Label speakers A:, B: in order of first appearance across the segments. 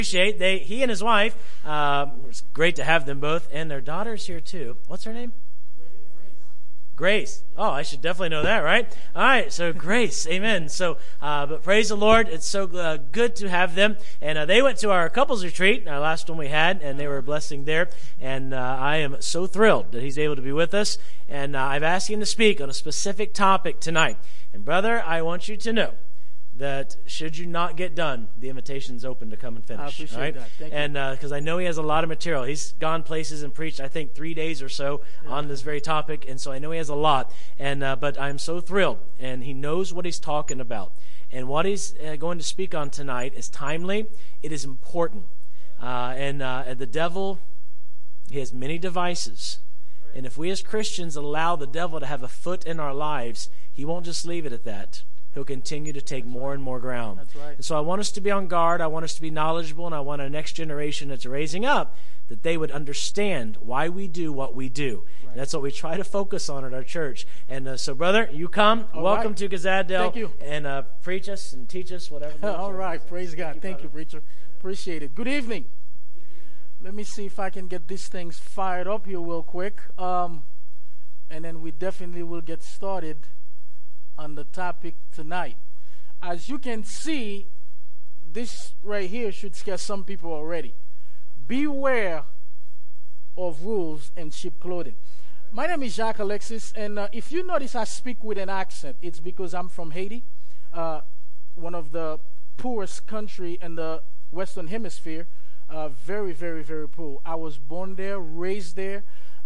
A: appreciate he and his wife. It's great to have them both, and their daughter's here too. What's her name? Grace. Oh, I should definitely know that, right? All right, so Grace, amen. So, but praise the Lord. It's so good to have them. And they went to our couples retreat, our last one we had, and they were a blessing there. And I am so thrilled that he's able to be with us. And I've asked him to speak on a specific topic tonight. And brother, I want you to know that should you not get done, the invitation's open to come and finish.
B: I appreciate that. Thank you.
A: And because I know he has a lot of material. He's gone places and preached, I think, 3 days or so on this very topic. And so I know he has a lot. And but I'm so thrilled. And he knows what he's talking about. And what he's going to speak on tonight is timely. It is important. And the devil, he has many devices. And if we as Christians allow the devil to have a foot in our lives, he won't just leave it at that. He'll continue to take more and more ground.
B: That's right.
A: And so I want us to be on guard. I want us to be knowledgeable, and I want our next generation that's raising up that they would understand why we do what we do. Right. That's what we try to focus on at our church. And so, brother, you come.
B: All
A: Welcome
B: right.
A: to Gazaddale.
B: Thank you.
A: And preach us and teach us whatever.
B: All right. Praise God. Thank you, preacher. Appreciate it. Good evening. Let me see if I can get these things fired up here real quick. And then we definitely will get started on the topic tonight. As you can see, this right here should scare some people already. Beware of wolves in sheep clothing. My name is Jacques Alexis, and if you notice I speak with an accent, it's because I'm from Haiti, one of the poorest country in the Western Hemisphere. Very, very, very poor. I was born there, raised there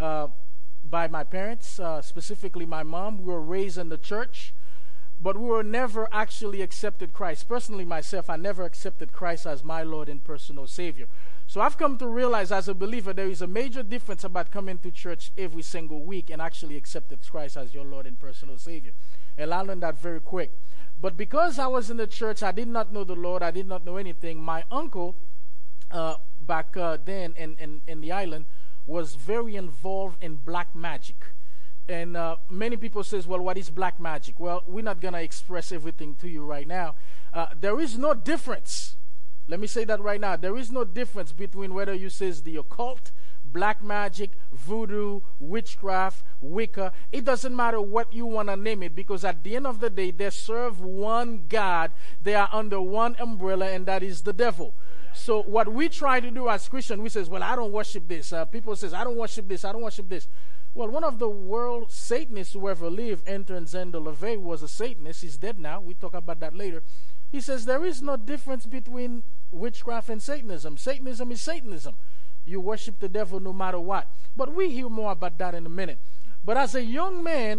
B: by my parents, specifically my mom. We were raised in the church, but we were never actually accepted Christ. Personally, myself, I never accepted Christ as my Lord and personal Savior. So I've come to realize as a believer there is a major difference about coming to church every single week and actually accepting Christ as your Lord and personal Savior. And I learned that very quick. But because I was in the church, I did not know the Lord. I did not know anything. My uncle, back then in the island, was very involved in black magic. And many people says, well, what is black magic? Well, we're not going to express everything to you right now. There is no difference. Let me say that right now. There is no difference between whether you says the occult, black magic, voodoo, witchcraft, Wicca. It doesn't matter what you want to name it, because at the end of the day, they serve one God. They are under one umbrella, and that is the devil. So what we try to do as Christians, we says, well, I don't worship this. People says, I don't worship this. I don't worship this. Well, one of the world Satanists who ever lived, Anton Zender LaVey, was a Satanist. He's dead now. We talk about that later. He says there is no difference between witchcraft and Satanism. Satanism is Satanism. You worship the devil no matter what. But we hear more about that in a minute. But as a young man,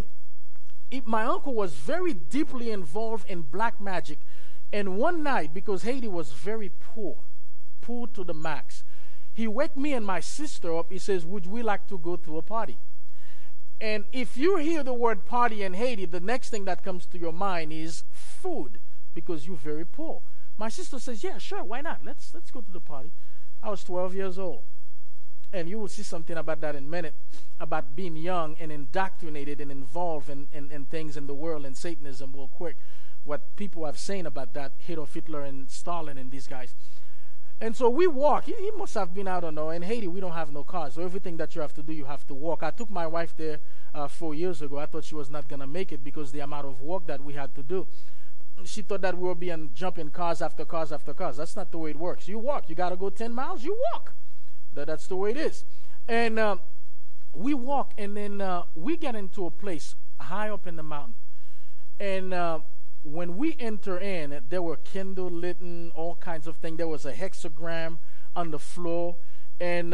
B: my uncle was very deeply involved in black magic. And one night, because Haiti was very poor to the max, he waked me and my sister up. He says, would we like to go to a party? And if you hear the word party in Haiti, the next thing that comes to your mind is food, because you're very poor. My sister says, yeah, sure, why not? Let's go to the party. I was 12 years old. And you will see something about that in a minute, about being young and indoctrinated and involved in things in the world and Satanism real quick. What people have saying about that, Adolf Hitler and Stalin and these guys. And so we walk. He must have been, I don't know. In Haiti, we don't have no cars. So everything that you have to do, you have to walk. I took my wife there 4 years ago. I thought she was not going to make it because the amount of work that we had to do. She thought that we were being jumping cars after cars after cars. That's not the way it works. You walk. You got to go 10 miles. You walk. That's the way it is. And we walk, and then we get into a place high up in the mountain. And when we enter in, there were candle lit and all kinds of things. There was a hexagram on the floor. And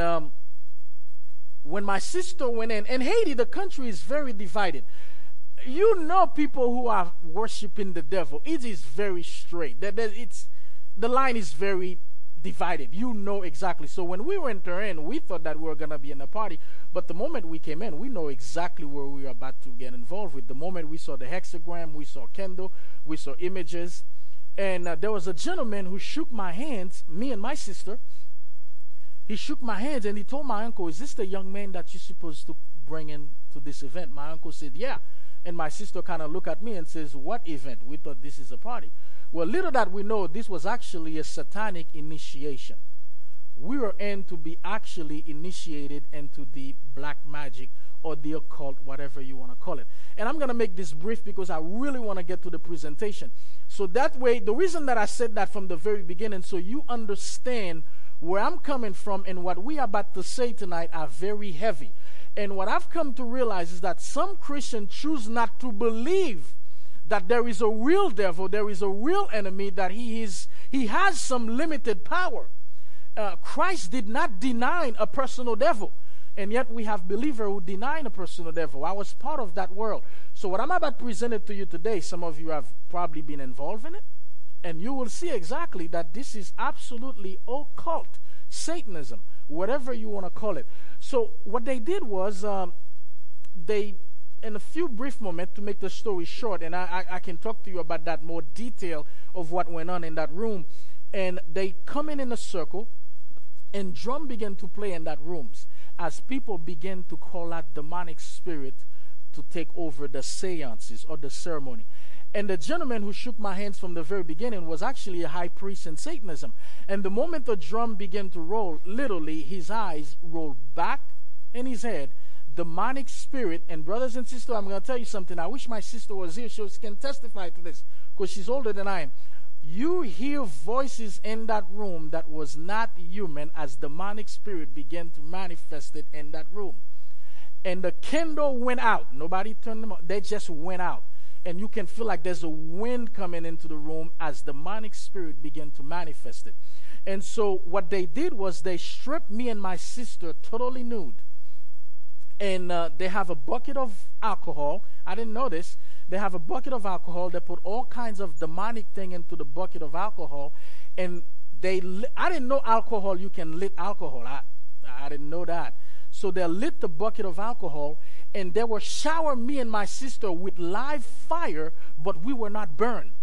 B: when my sister went in Haiti, the country is very divided. You know people who are worshiping the devil. It is very straight. The line is very divided. You know exactly. So when we went in, we thought that we were going to be in a party. But the moment we came in, we know exactly where we were about to get involved with. The moment we saw the hexagram, we saw candle, we saw images. And there was a gentleman who shook my hands, me and my sister. He shook my hands and he told my uncle, is this the young man that you're supposed to bring in to this event? My uncle said, yeah. And my sister kind of looked at me and says, what event? We thought this is a party. Well, little that we know, this was actually a satanic initiation. and to be actually initiated into the black magic or the occult, whatever you want to call it. And I'm going to make this brief because I really want to get to the presentation. So that way, the reason that I said that from the very beginning, so you understand where I'm coming from and what we are about to say tonight are very heavy. And what I've come to realize is that some Christians choose not to believe that there is a real devil, there is a real enemy, that he has some limited power. Christ did not deny a personal devil. And yet we have believers who deny a personal devil. I was part of that world. So what I'm about to present it to you today, some of you have probably been involved in it. And you will see exactly that this is absolutely occult, Satanism, whatever you want to call it. So what they did was they, in a few brief moments, to make the story short, and I can talk to you about that more detail of what went on in that room. And they come in a circle, and drum began to play in that rooms as people began to call out demonic spirit to take over the seances or the ceremony. And the gentleman who shook my hands from the very beginning was actually a high priest in Satanism. And the moment the drum began to roll, literally his eyes rolled back in his head. Demonic spirit, and brothers and sisters, I'm going to tell you something. I wish my sister was here. She can testify to this because she's older than I am. You hear voices in that room that was not human as demonic spirit began to manifest it in that room. And the candle went out. Nobody turned them on. They just went out. And you can feel like there's a wind coming into the room as demonic spirit began to manifest it. And so what they did was they stripped me and my sister totally nude. And they have a bucket of alcohol. I didn't know this. They have a bucket of alcohol. They put all kinds of demonic thing into the bucket of alcohol. And I didn't know alcohol, you can lit alcohol. I didn't know that. So they lit the bucket of alcohol, and they were showering me and my sister with live fire, but we were not burned.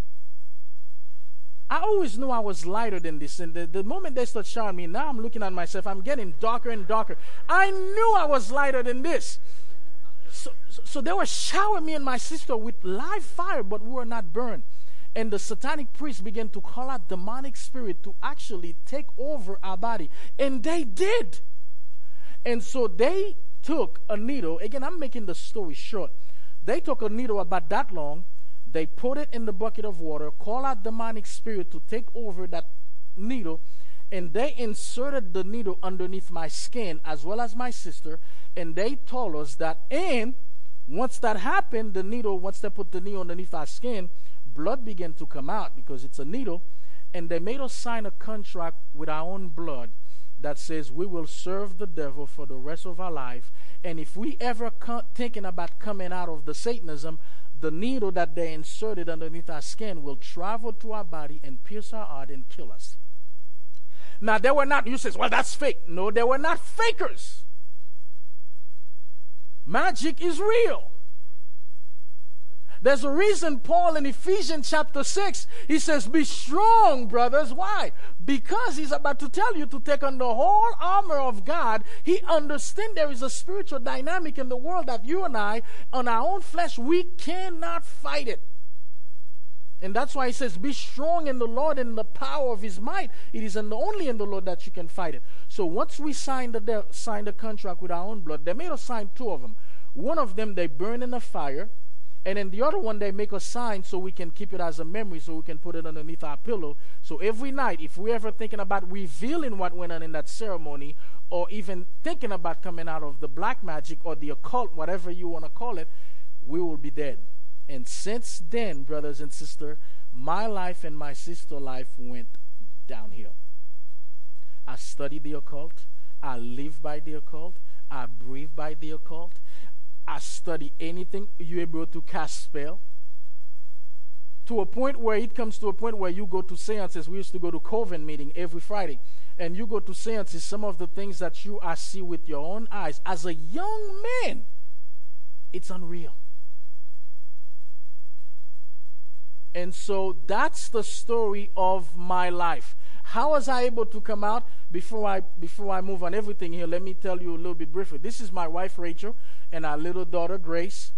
B: I always knew I was lighter than this. And the moment they start showering me, now I'm looking at myself, I'm getting darker and darker. I knew I was lighter than this. So they were showering me and my sister with live fire, but we were not burned. And the satanic priest began to call out demonic spirit to actually take over our body. And they did. And so they took a needle. Again, I'm making the story short. They took a needle about that long. They put it in the bucket of water, call out demonic spirit to take over that needle, and they inserted the needle underneath my skin as well as my sister, and they told us that, and once that happened, once they put the needle underneath our skin, blood began to come out because it's a needle, and they made us sign a contract with our own blood that says we will serve the devil for the rest of our life, and if we ever thinking about coming out of the Satanism, the needle that they inserted underneath our skin will travel to our body and pierce our heart and kill us. Now, they were not, you say, well, that's fake. No, they were not fakers. Magic is real. There's a reason Paul in Ephesians chapter 6, he says, be strong, brothers. Why? Because he's about to tell you to take on the whole armor of God. He understands there is a spiritual dynamic in the world that you and I, on our own flesh, we cannot fight it. And that's why he says, be strong in the Lord and the power of his might. It is only in the Lord that you can fight it. So once we signed the contract with our own blood, they made us sign two of them. One of them, they burn in the fire. And then the other one, they make a sign so we can keep it as a memory, so we can put it underneath our pillow. So every night, if we're ever thinking about revealing what went on in that ceremony, or even thinking about coming out of the black magic or the occult, whatever you want to call it, we will be dead. And since then, brothers and sisters, my life and my sister's life went downhill. I studied the occult. I live by the occult. I breathe by the occult. I study anything. You're able to cast spell. To a point where it comes to a point where you go to seances. We used to go to Coven meeting every Friday. And you go to seances, some of the things that you see with your own eyes. As a young man, it's unreal. And so that's the story of my life. How was I able to come out? Before I move on everything here, let me tell you a little bit briefly. This is my wife, Rachel, and our little daughter, Grace,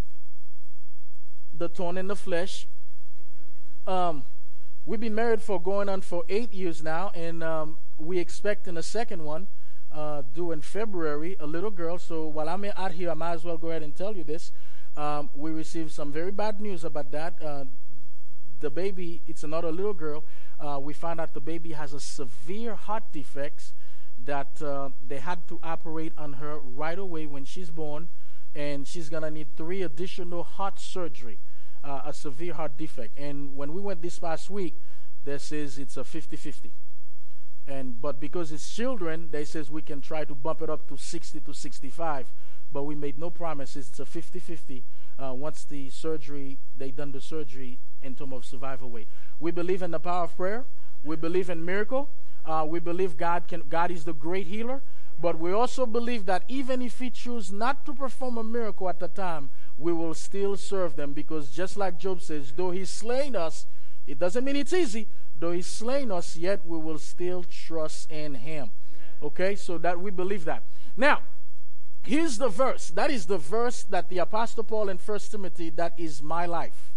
B: the thorn in the flesh. We've been married for going on for 8 years now, and we expecting a second one due in February, a little girl. So while I'm out here, I might as well go ahead and tell you this. We received some very bad news about that. The baby, it's another little girl. We found out the baby has a severe heart defect that they had to operate on her right away when she's born, and she's going to need 3 additional heart surgery, a severe heart defect. And when we went this past week, they says it's a 50-50. But because it's children, they says we can try to bump it up to 60 to 65. But we made no promises. It's a 50-50. Once they done the surgery in terms of survival rate. We believe in the power of prayer. We believe in miracle. We believe God is the great healer. But we also believe that even if He chooses not to perform a miracle at the time, we will still serve them, because just like Job says, though He's slain us, it doesn't mean it's easy. Though He's slain us, yet we will still trust in Him. Okay, so that we believe that. Now, here's the verse. That is the verse that the Apostle Paul in 1 Timothy, that is my life.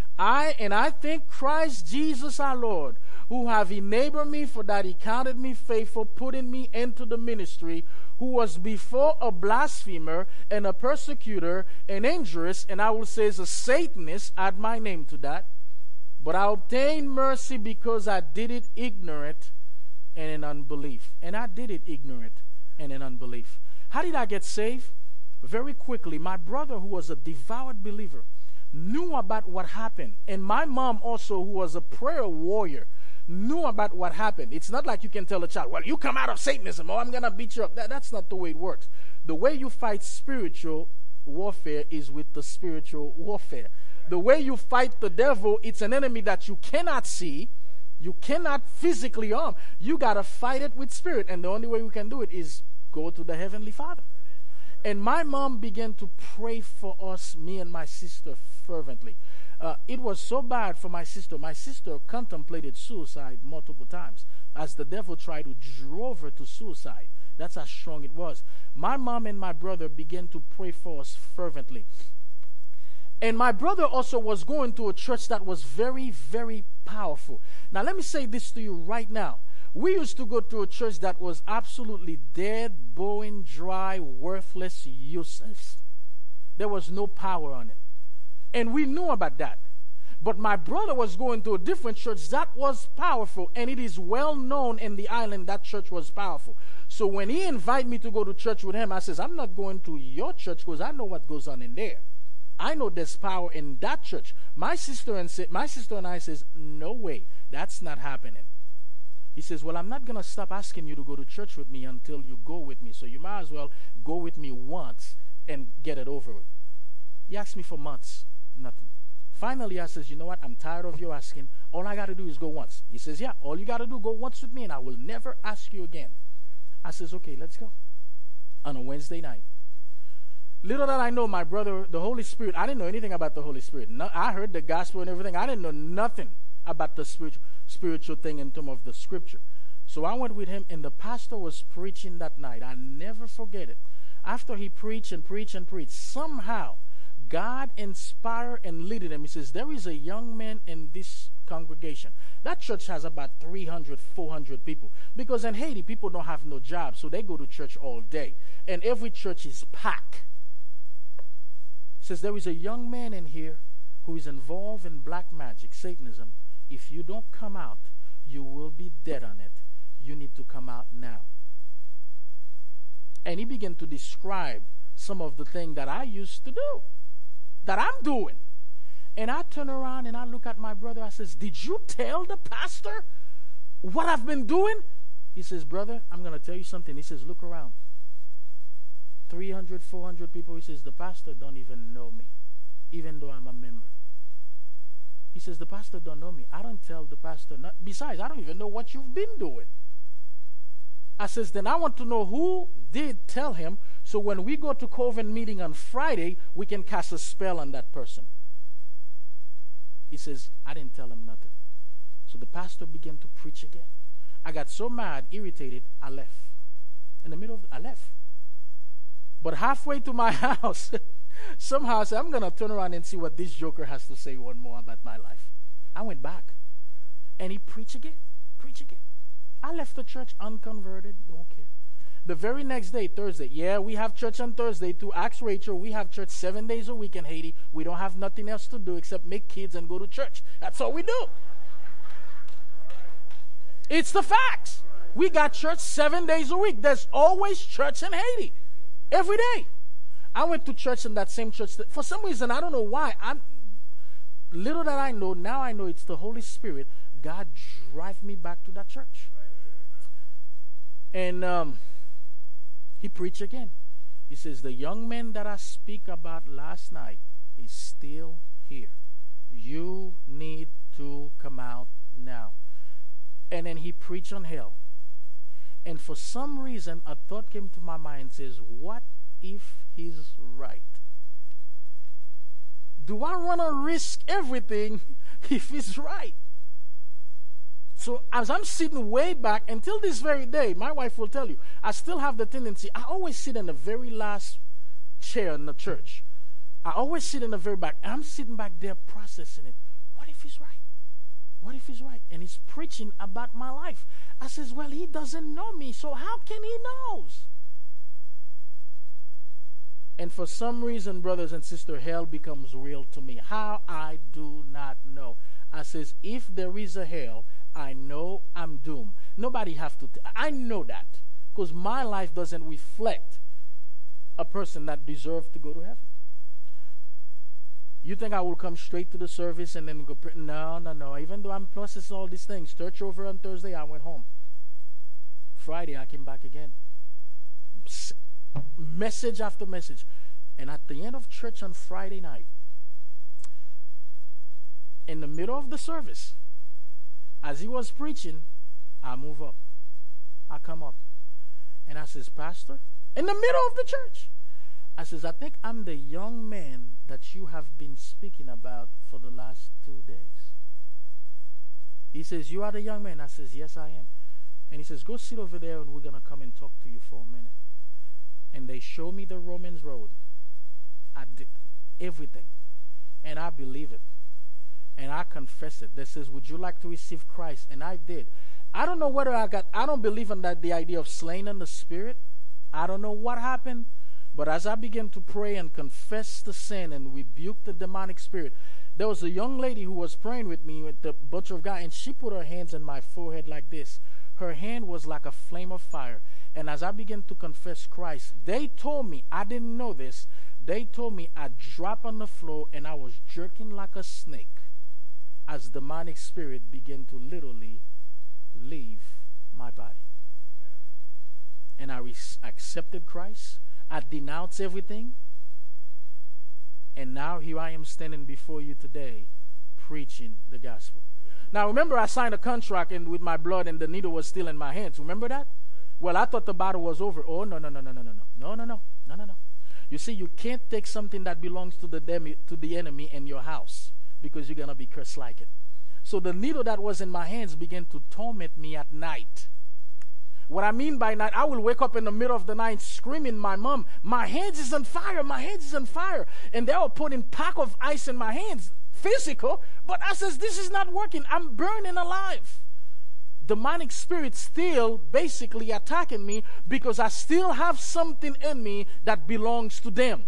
B: I thank Christ Jesus our Lord, who have enabled me, for that He counted me faithful, putting me into the ministry, who was before a blasphemer and a persecutor and injurious, and I will say as a Satanist, add my name to that. But I obtained mercy because I did it ignorant and in unbelief. And I did it ignorant and in unbelief. How did I get saved? Very quickly, my brother, who was a devout believer, knew about what happened. And my mom also, who was a prayer warrior, knew about what happened. It's not like you can tell a child, well, you come out of Satanism, or I'm going to beat you up. That's not the way it works. The way you fight spiritual warfare is with the spiritual warfare. The way you fight the devil, it's an enemy that you cannot see, you cannot physically harm. You got to fight it with spirit. And the only way we can do it is go to the Heavenly Father. And my mom began to pray for us, me and my sister, fervently. It was so bad for my sister. My sister contemplated suicide multiple times as the devil tried to drove her to suicide. That's how strong it was. My mom and my brother began to pray for us fervently. And my brother also was going to a church that was very, very powerful. Now, let me say this to you right now. We used to go to a church that was absolutely dead, boring, dry, worthless, useless. There was no power on it. And we knew about that. But my brother was going to a different church that was powerful, and it is well known in the island that church was powerful. So when he invited me to go to church with him, I says, I'm not going to your church because I know what goes on in there. I know there's power in that church. My sister and I says, no way, that's not happening. He says, well, I'm not going to stop asking you to go to church with me until you go with me. So you might as well go with me once and get it over with. He asked me for months, nothing. Finally, I says, you know what? I'm tired of you asking. All I got to do is go once. He says, yeah, all you got to do, go once with me, and I will never ask you again. I says, okay, let's go. On a Wednesday night. Little that I know, my brother, the Holy Spirit, I didn't know anything about the Holy Spirit. No, I heard the gospel and everything. I didn't know nothing about the spiritual thing in terms of the scripture. So I went with him, and the pastor was preaching that night. I never forget it. After he preached and preached and preached, somehow God inspired and led him. He says, there is a young man in this congregation. That church has about 300, 400 people. Because in Haiti, people don't have no job, so they go to church all day. And every church is packed. He says, there is a young man in here who is involved in black magic, Satanism. If you don't come out, you will be dead on it. You need to come out now. And he began to describe some of the things that I used to do, that I'm doing. And I turn around and I look at my brother. I says, did you tell the pastor what I've been doing? He says, brother, I'm going to tell you something. He says, look around. 300, 400 people. He says, the pastor don't even know me, even though I'm a member. He says, the pastor don't know me. I don't tell the pastor. Besides, I don't even know what you've been doing. I says, then I want to know who did tell him, so when we go to Coven meeting on Friday, we can cast a spell on that person. He says, I didn't tell him nothing. So the pastor began to preach again. I got so mad, irritated, I left. In the middle of I left. But halfway to my house, somehow I said, I'm going to turn around and see what this joker has to say one more about my life. I went back. And he preached again. I left the church unconverted, don't care. The very next day, Thursday, yeah, we have church on Thursday too. Ask Rachel, we have church 7 days a week in Haiti. We don't have nothing else to do except make kids and go to church. That's all we do. It's the facts. We got church 7 days a week. There's always church in Haiti. Every day. I went to church in that same church. For some reason, I don't know why. Little that I know, now I know it's the Holy Spirit. God drive me back to that church. And he preached again. He says, the young man that I speak about last night is still here. You need to come out now. And then he preached on hell. And for some reason, a thought came to my mind, says, what if he's right? Do I want to risk everything if he's right? So as I'm sitting way back, until this very day, my wife will tell you, I still have the tendency, I always sit in the very last chair in the church. I always sit in the very back. I'm sitting back there processing it. What if he's right? What if he's right? And he's preaching about my life. I says, well, he doesn't know me, so how can he knows? And for some reason, brothers and sisters, hell becomes real to me. How? I do not know. I says, if there is a hell, I know I'm doomed. Nobody have to. I know that because my life doesn't reflect a person that deserves to go to heaven. You think I will come straight to the service and then go? No. Even though I'm processing all these things, church over on Thursday, I went home. Friday, I came back again. Message after message. And at the end of church on Friday night, in the middle of the service, as he was preaching, I move up. I come up. And I says, Pastor, in the middle of the church, I says, I think I'm the young man that you have been speaking about for the last 2 days. He says, you are the young man? I says, yes, I am. And he says, go sit over there and we're going to come and talk to you for a minute. And they show me the Romans road. I did everything. And I believe it. And I confess it. They says, would you like to receive Christ? And I did. I don't know whether I don't believe in that, the idea of slaying in the spirit. I don't know what happened. But as I began to pray and confess the sin and rebuke the demonic spirit, there was a young lady who was praying with me with a bunch of guys, and she put her hands on my forehead like this. Her hand was like a flame of fire. And as I began to confess Christ, they told me, I didn't know this, they told me I dropped on the floor and I was jerking like a snake as demonic spirit began to literally leave my body. And I accepted Christ. I denounced everything. And now here I am standing before you today preaching the gospel. Now remember, I signed a contract and with my blood and the needle was still in my hands. Remember that? Well, I thought the battle was over. Oh, no. You see, you can't take something that belongs to the enemy in your house because you're going to be cursed like it. So the needle that was in my hands began to torment me at night. What I mean by night, I will wake up in the middle of the night screaming, my mom, my hands is on fire, my hands is on fire. And they were putting pack of ice in my hands, physical, but I says, this is not working. I'm burning alive. Demonic spirits still basically attacking me because I still have something in me that belongs to them.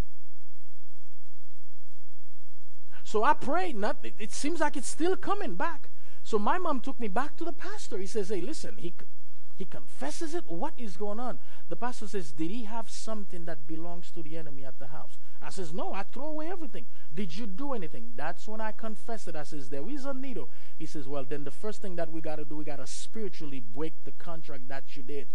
B: So I prayed. It seems like it's still coming back. So my mom took me back to the pastor. He says, hey, listen, he confesses it. What is going on? The pastor says, did he have something that belongs to the enemy at the house? I says, no, I throw away everything. Did you do anything? That's when I confessed it. I says, there is a needle. He says, well, then the first thing that we got to do, we got to spiritually break the contract that you did.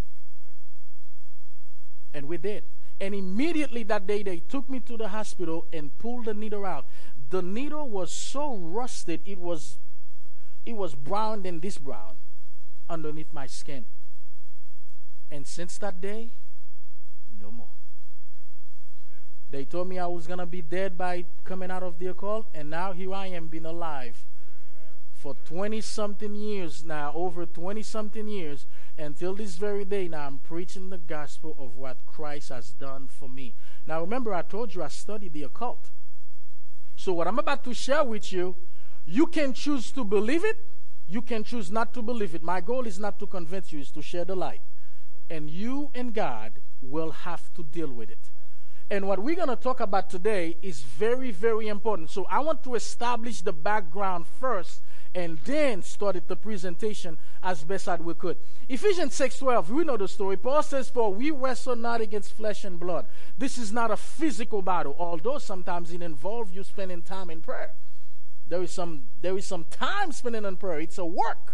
B: And we did. And immediately that day, they took me to the hospital and pulled the needle out. The needle was so rusted, it was brown than this brown underneath my skin. And since that day, no more. They told me I was going to be dead by coming out of the occult, and now here I am being alive for 20-something years now, over 20-something years, until this very day now I'm preaching the gospel of what Christ has done for me. Now remember, I told you I studied the occult. So what I'm about to share with you, you can choose to believe it, You can choose not to believe it. My goal is not to convince you, it's to share the light. And you and God will have to deal with it. And what we're going to talk about today is very, very important. So I want to establish the background first and then started the presentation as best as we could. Ephesians 6:12, we know the story. Paul says, "For we wrestle not against flesh and blood." This is not a physical battle, although sometimes it involves you spending time in prayer. There is some time spending in prayer. It's a work.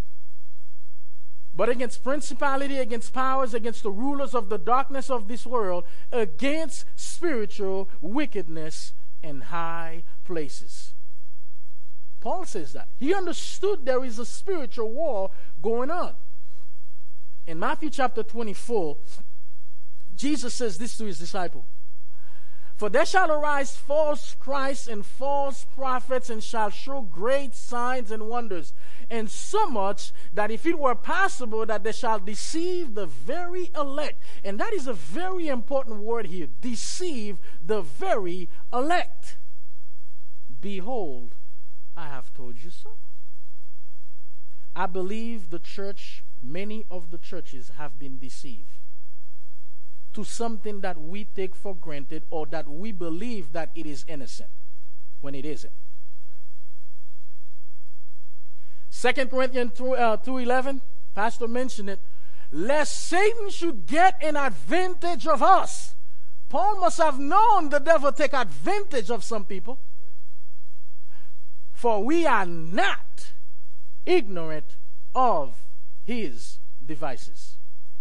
B: But against principality, against powers, against the rulers of the darkness of this world, against spiritual wickedness in high places. Paul says that. He understood there is a spiritual war going on. In Matthew chapter 24, Jesus says this to his disciple. "For there shall arise false Christs and false prophets, and shall show great signs and wonders, and so much that if it were possible that they shall deceive the very elect." And that is a very important word here. Deceive the very elect. "Behold, I have told you so." I believe the church, many of the churches have been deceived to something that we take for granted or that we believe that it is innocent when it isn't. 2 Corinthians 2:11, Pastor mentioned it, lest Satan should get an advantage of us. Paul must have known the devil take advantage of some people. "For we are not ignorant of his devices."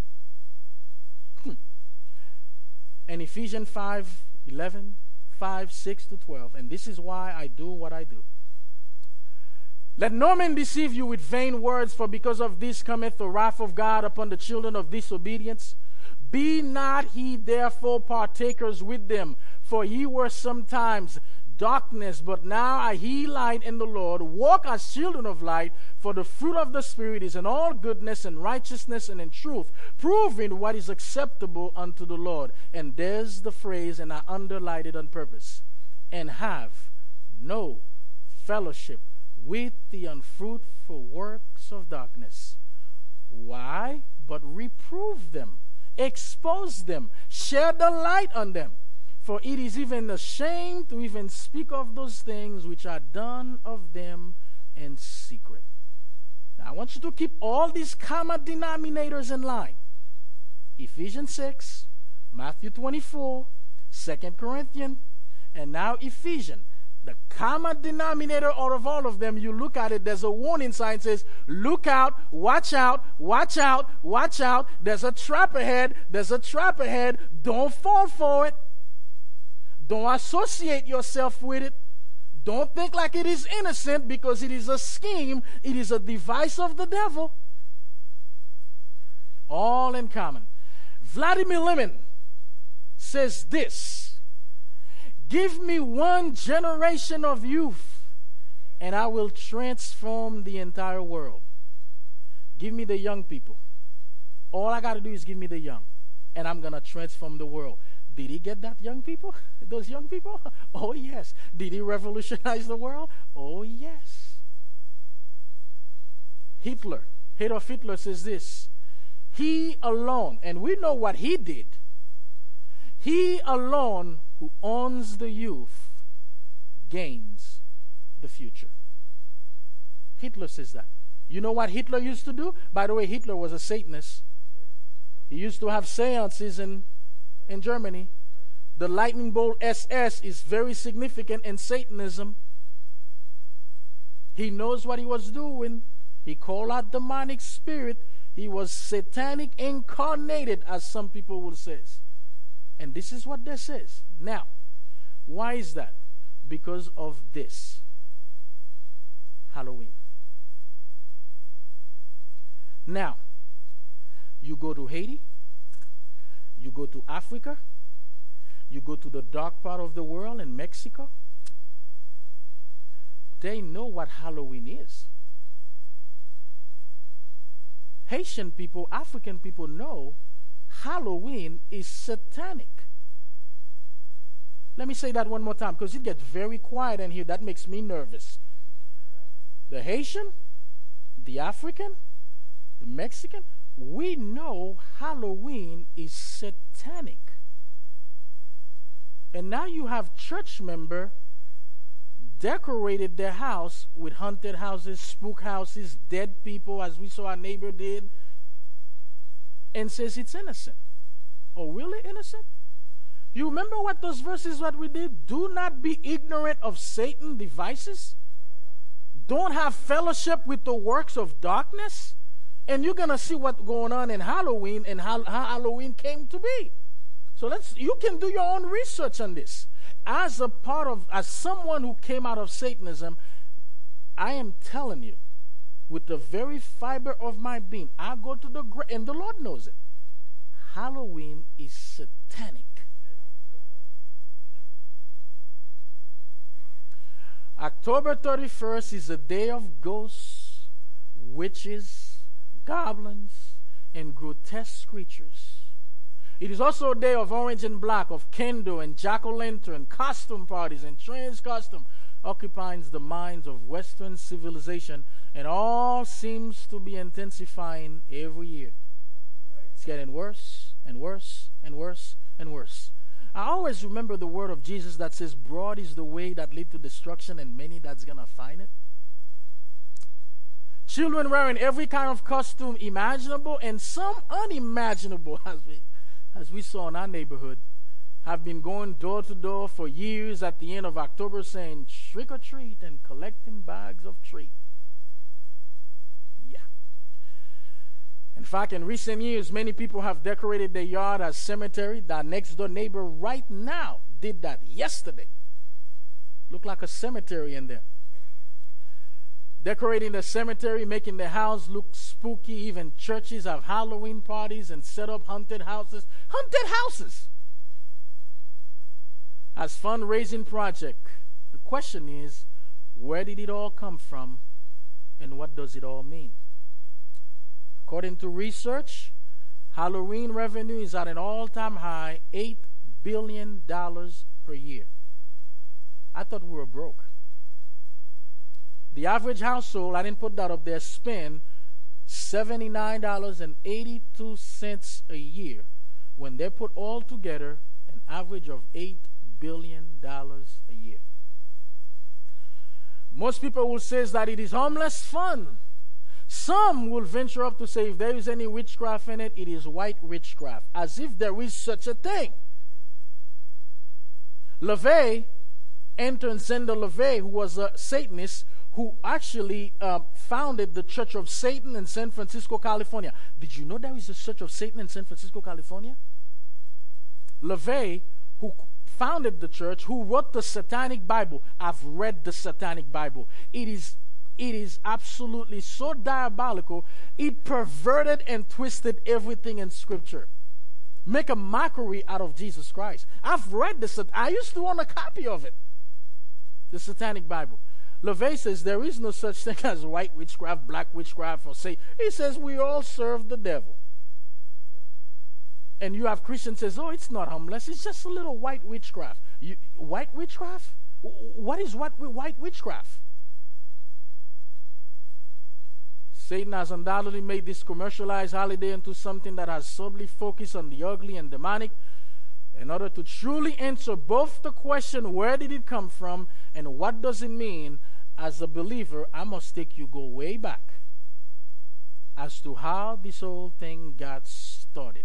B: And Ephesians 5:11, 5:6-12, and this is why I do what I do. "Let no man deceive you with vain words, for because of this cometh the wrath of God upon the children of disobedience. Be not ye therefore partakers with them, for ye were sometimes darkness, but now are ye light in the Lord. Walk as children of light, for the fruit of the Spirit is in all goodness and righteousness and in truth, proving what is acceptable unto the Lord." And there's the phrase, and I underlined it on purpose. "And have no fellowship with the unfruitful works of darkness." Why? But reprove them, expose them, share the light on them. "For it is even a shame to even speak of those things which are done of them in secret." Now I want you to keep all these common denominators in line. Ephesians 6, Matthew 24, 2 Corinthians, and now Ephesians. The common denominator out of all of them, you look at it, there's a warning sign that says, look out, watch out, watch out, watch out. There's a trap ahead, there's a trap ahead. Don't fall for it. Don't associate yourself with it. Don't think like it is innocent, because it is a scheme. It is a device of the devil. All in common. Vladimir Lenin says this: "Give me one generation of youth, and I will transform the entire world." Give me the young people. All I got to do is give me the young, and I'm going to transform the world. Did he get that, young people? Those young people? Oh, yes. Did he revolutionize the world? Oh, yes. Hitler, Adolf Hitler says this: "He alone," and we know what he did, "he alone who owns the youth gains the future." Hitler says that. You know what Hitler used to do? By the way, Hitler was a Satanist. He used to have seances in Germany. The lightning bolt SS is very significant in Satanism. He knows what he was doing. He called out demonic spirit. He was satanic incarnated, as some people will say. And this is what this is. Now, why is that? Because of this. Halloween. Now, you go to Haiti, you go to Africa, you go to the dark part of the world in Mexico, they know what Halloween is. Haitian people, African people know Halloween is satanic. Let me say that one more time, because it gets very quiet in here. That makes me nervous. The Haitian, the African, the Mexican, we know Halloween is satanic. And now you have church member decorated their house with haunted houses, spook houses, dead people, as we saw our neighbor did, and says it's innocent. Oh, really innocent? You remember what those verses what we did? Do not be ignorant of Satan's devices. Don't have fellowship with the works of darkness. And you're going to see what's going on in Halloween and how Halloween came to be. So you can do your own research on this. As someone who came out of Satanism, I am telling you, with the very fiber of my being, I go to the grave, and the Lord knows it. Halloween is satanic. October 31st is a day of ghosts, witches, goblins, and grotesque creatures. It is also a day of orange and black, of candle and jack-o'-lantern, costume parties, and trans costume occupies the minds of Western civilization, and all seems to be intensifying every year. It's getting worse and worse and worse and worse. I always remember the word of Jesus that says, broad is the way that leads to destruction, and many that's going to find it. Children wearing every kind of costume imaginable and some unimaginable, as we saw in our neighborhood, have been going door to door for years at the end of October saying trick or treat and collecting bags of treat. Yeah. In fact, in recent years, many people have decorated their yard as cemetery. That next door neighbor right now did that yesterday. Looked like a cemetery in there. Decorating the cemetery, making the house look spooky. Even churches have Halloween parties and set up haunted houses. Haunted houses! As fundraising project. The question is, where did it all come from and what does it all mean? According to research, Halloween revenue is at an all-time high, $8 billion per year. I thought we were broke. The average household, I didn't put that up there, spend $79.82 a year. When they put all together, an average of $8 billion a year. Most people will say that it is harmless fun. Some will venture up to say if there is any witchcraft in it, it is white witchcraft, as if there is such a thing. LaVey, Anton Zender LaVey, who was a Satanist, who actually founded the Church of Satan in San Francisco, California. Did you know there is a Church of Satan in San Francisco, California? LaVey, who founded the church, who wrote the Satanic Bible. I've read the Satanic Bible. It is absolutely so diabolical. It perverted and twisted everything in Scripture. Make a mockery out of Jesus Christ. I've read this. I used to own a copy of it. The Satanic Bible. LaVey says there is no such thing as white witchcraft, black witchcraft, or say. He says we all serve the devil. And you have Christians says, oh, it's not harmless. It's just a little white witchcraft. White witchcraft? What is white witchcraft? Satan has undoubtedly made this commercialized holiday into something that has solely focused on the ugly and demonic. In order to truly answer both the question, where did it come from, and what does it mean, as a believer, I must take you go way back as to how this whole thing got started.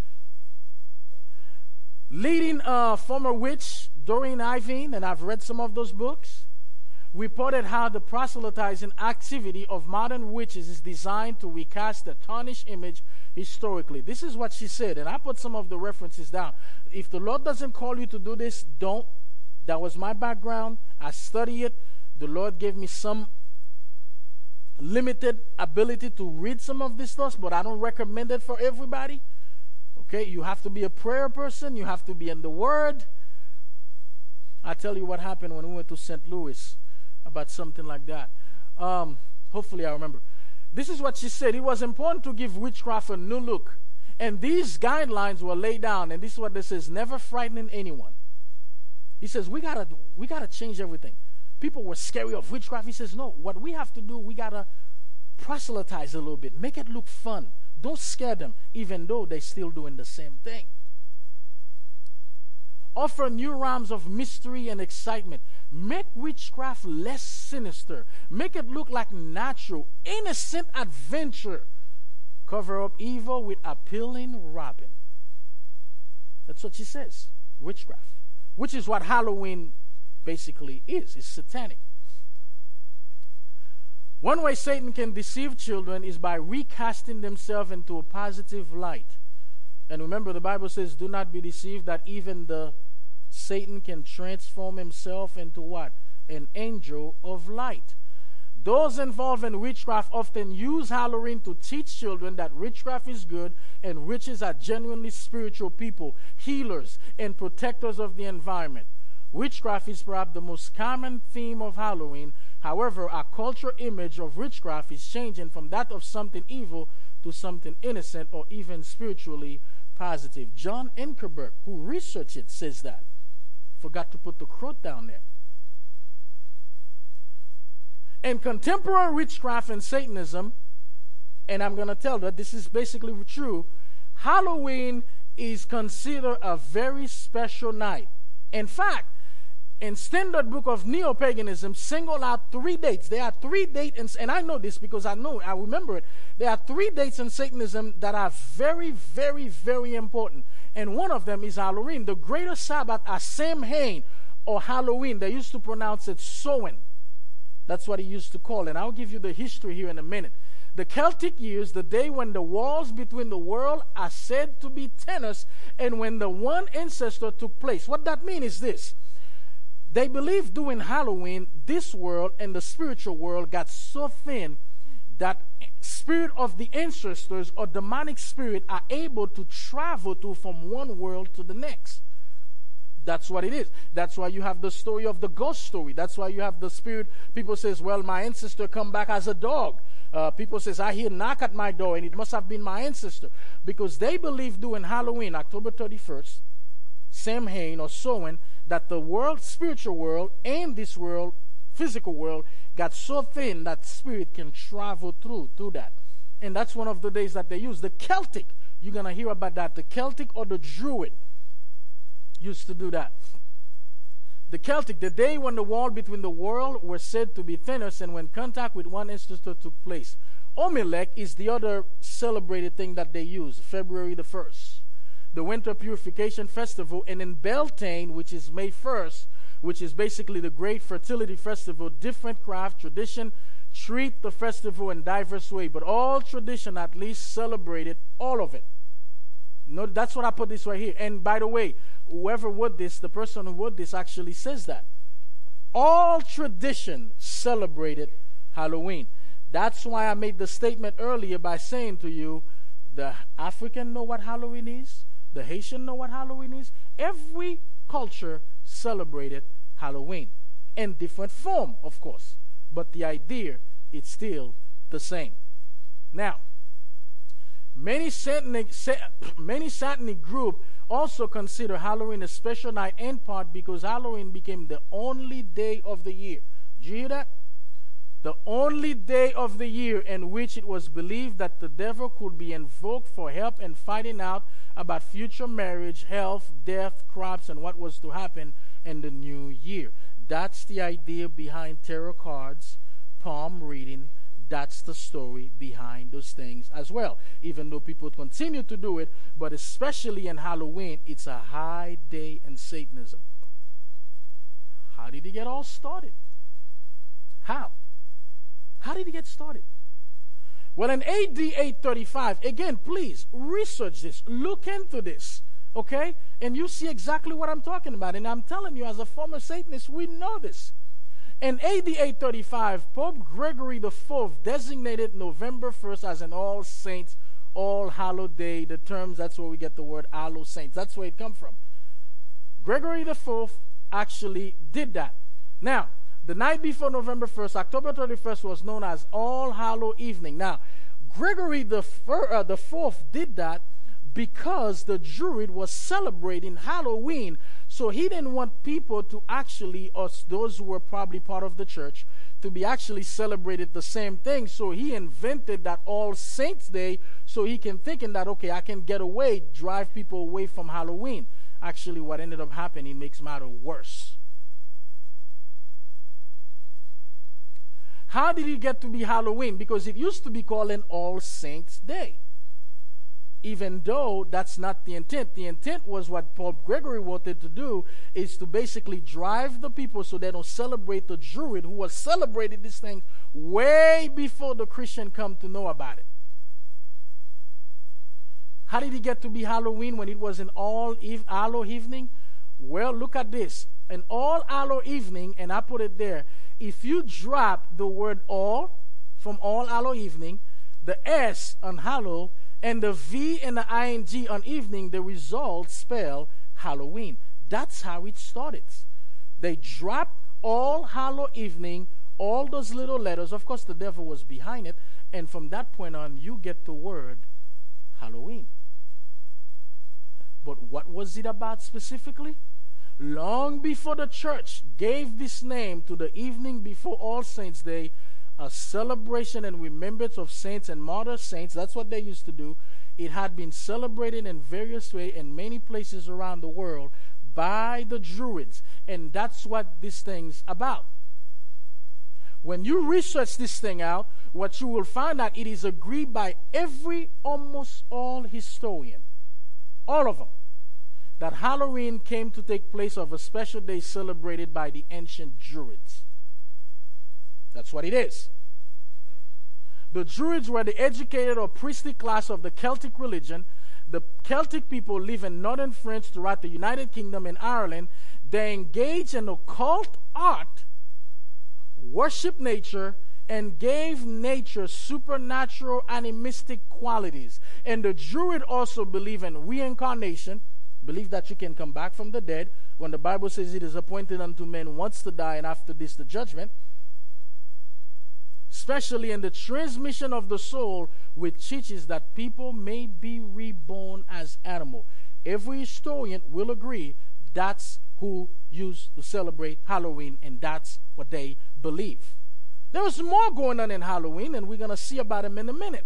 B: Leading former witch Doreen Ivine, and I've read some of those books, reported how the proselytizing activity of modern witches is designed to recast a tarnished image historically. This is what she said, and I put some of the references down. If the Lord doesn't call you to do this, don't. That was my background. I studied it. The Lord gave me some limited ability to read some of this stuff, but I don't recommend it for everybody. Okay, you have to be a prayer person. You have to be in the Word. I'll tell you what happened when we went to St. Louis about something like that. Hopefully I remember. This is what she said. It was important to give witchcraft a new look. And these guidelines were laid down. And this is what this says, never frightening anyone. He says, we gotta change everything. People were scary of witchcraft. He says, no, what we have to do, we gotta proselytize a little bit. Make it look fun. Don't scare them, even though they're still doing the same thing. Offer new realms of mystery and excitement. Make witchcraft less sinister. Make it look like natural, innocent adventure. Cover up evil with appealing robin. That's what she says. Witchcraft. Which is what Halloween basically is. It's satanic. One way Satan can deceive children is by recasting themselves into a positive light. And remember, the Bible says, do not be deceived that even Satan can transform himself into what? An angel of light. Those involved in witchcraft often use Halloween to teach children that witchcraft is good and witches are genuinely spiritual people, healers, and protectors of the environment. Witchcraft is perhaps the most common theme of Halloween. However, our cultural image of witchcraft is changing from that of something evil to something innocent or even spiritually positive. John Ankerberg, who researched it, says that. Forgot to put the quote down there. In contemporary witchcraft and Satanism, and I'm going to tell that this is basically true, Halloween is considered a very special night. In fact, in Standard Book of Neo-Paganism, single out 3 dates. There are 3 dates, and I know this because I remember it. There are 3 dates in Satanism that are very, very, very important. And one of them is Halloween. The greater Sabbath are Samhain or Halloween. They used to pronounce it Samhain. That's what he used to call it. And I'll give you the history here in a minute. The Celtic years, the day when the walls between the world are said to be tenuous and when the one ancestor took place. What that means is this. They believe during Halloween, this world and the spiritual world got so thin that spirit of the ancestors or demonic spirit are able to travel from one world to the next. That's what it is. That's why you have the story of the ghost story. That's why you have the spirit. People says, well, my ancestor come back as a dog. People says, I hear knock at my door and it must have been my ancestor. Because they believe during Halloween, October 31st, Samhain or Samhain, that the world, spiritual world, and this world, physical world, got so thin that spirit can travel through that. And that's one of the days that they use. The Celtic, you're going to hear about that. The Celtic or the Druid used to do that. The Celtic, the day when the wall between the world were said to be thinnest and when contact with one ancestor took place. Omelek is the other celebrated thing that they use, February the 1st. The Winter Purification Festival, and in Beltane, which is May 1st, which is basically the Great Fertility Festival, different craft, tradition, treat the festival in diverse way, but all tradition at least celebrated all of it. No, that's what I put this right here. And by the way, whoever wrote this, the person who wrote this actually says that. All tradition celebrated Halloween. That's why I made the statement earlier by saying to you, the African know what Halloween is. The Haitian know what Halloween is. Every culture celebrated Halloween in different form, of course. But the idea is still the same. Now, many satanic groups also consider Halloween a special night in part because Halloween became the only day of the year. Did you hear that? The only day of the year in which it was believed that the devil could be invoked for help in finding out about future marriage, health, death, crops, and what was to happen in the new year. That's the idea behind tarot cards, palm reading. That's the story behind those things as well. Even though people continue to do it, but especially in Halloween, it's a high day in Satanism. How did it get all started? How? How did it get started? Well, in AD 835, again, please research this. Look into this, okay? And you see exactly what I'm talking about. And I'm telling you, as a former Satanist, we know this. In AD 835, Pope Gregory IV designated November 1st as an All Saints, All Hallow Day. The terms, that's where we get the word Hallow Saints. That's where it comes from. Gregory IV actually did that. Now, the night before November 1st, October 31st, was known as All Hallow Evening. Now, Gregory the Fourth did that because the Druid was celebrating Halloween. So he didn't want people to actually, or those who were probably part of the church, to be actually celebrated the same thing. So he invented that All Saints Day so he can thinking that, okay, I can get away, drive people away from Halloween. Actually, what ended up happening makes matter worse. How did it get to be Halloween? Because it used to be called an All Saints Day. Even though that's not the intent. The intent was what Pope Gregory wanted to do is to basically drive the people so they don't celebrate the Druid who was celebrating these things way before the Christian come to know about it. How did it get to be Halloween when it was an All Hallow evening? Well, look at this. An All Hallow evening, and I put it there. If you drop the word all from All Hallow evening, the S on Hallow, and the V and the ING on evening, the result spell Halloween. That's how it started. They dropped All Hallow evening, all those little letters. Of course, the devil was behind it. And from that point on, you get the word Halloween. But what was it about specifically? Long before the church gave this name to the evening before All Saints Day, a celebration and remembrance of saints and martyr saints, that's what they used to do. It had been celebrated in various ways in many places around the world by the Druids. And that's what this thing's about. When you research this thing out, what you will find out, it is agreed by almost all historian, all of them, that Halloween came to take place of a special day celebrated by the ancient Druids. That's what it is. The Druids were the educated or priestly class of the Celtic religion. The Celtic people live in northern France throughout the United Kingdom and Ireland. They engaged in occult art, worship nature, and gave nature supernatural animistic qualities. And the Druid also believe in reincarnation, believe that you can come back from the dead, when the Bible says it is appointed unto men once to die and after this the judgment. Especially in the transmission of the soul, which teaches that people may be reborn as animal. Every historian will agree that's who used to celebrate Halloween, and that's what they believe. There was more going on in Halloween, and we're going to see about them in a minute.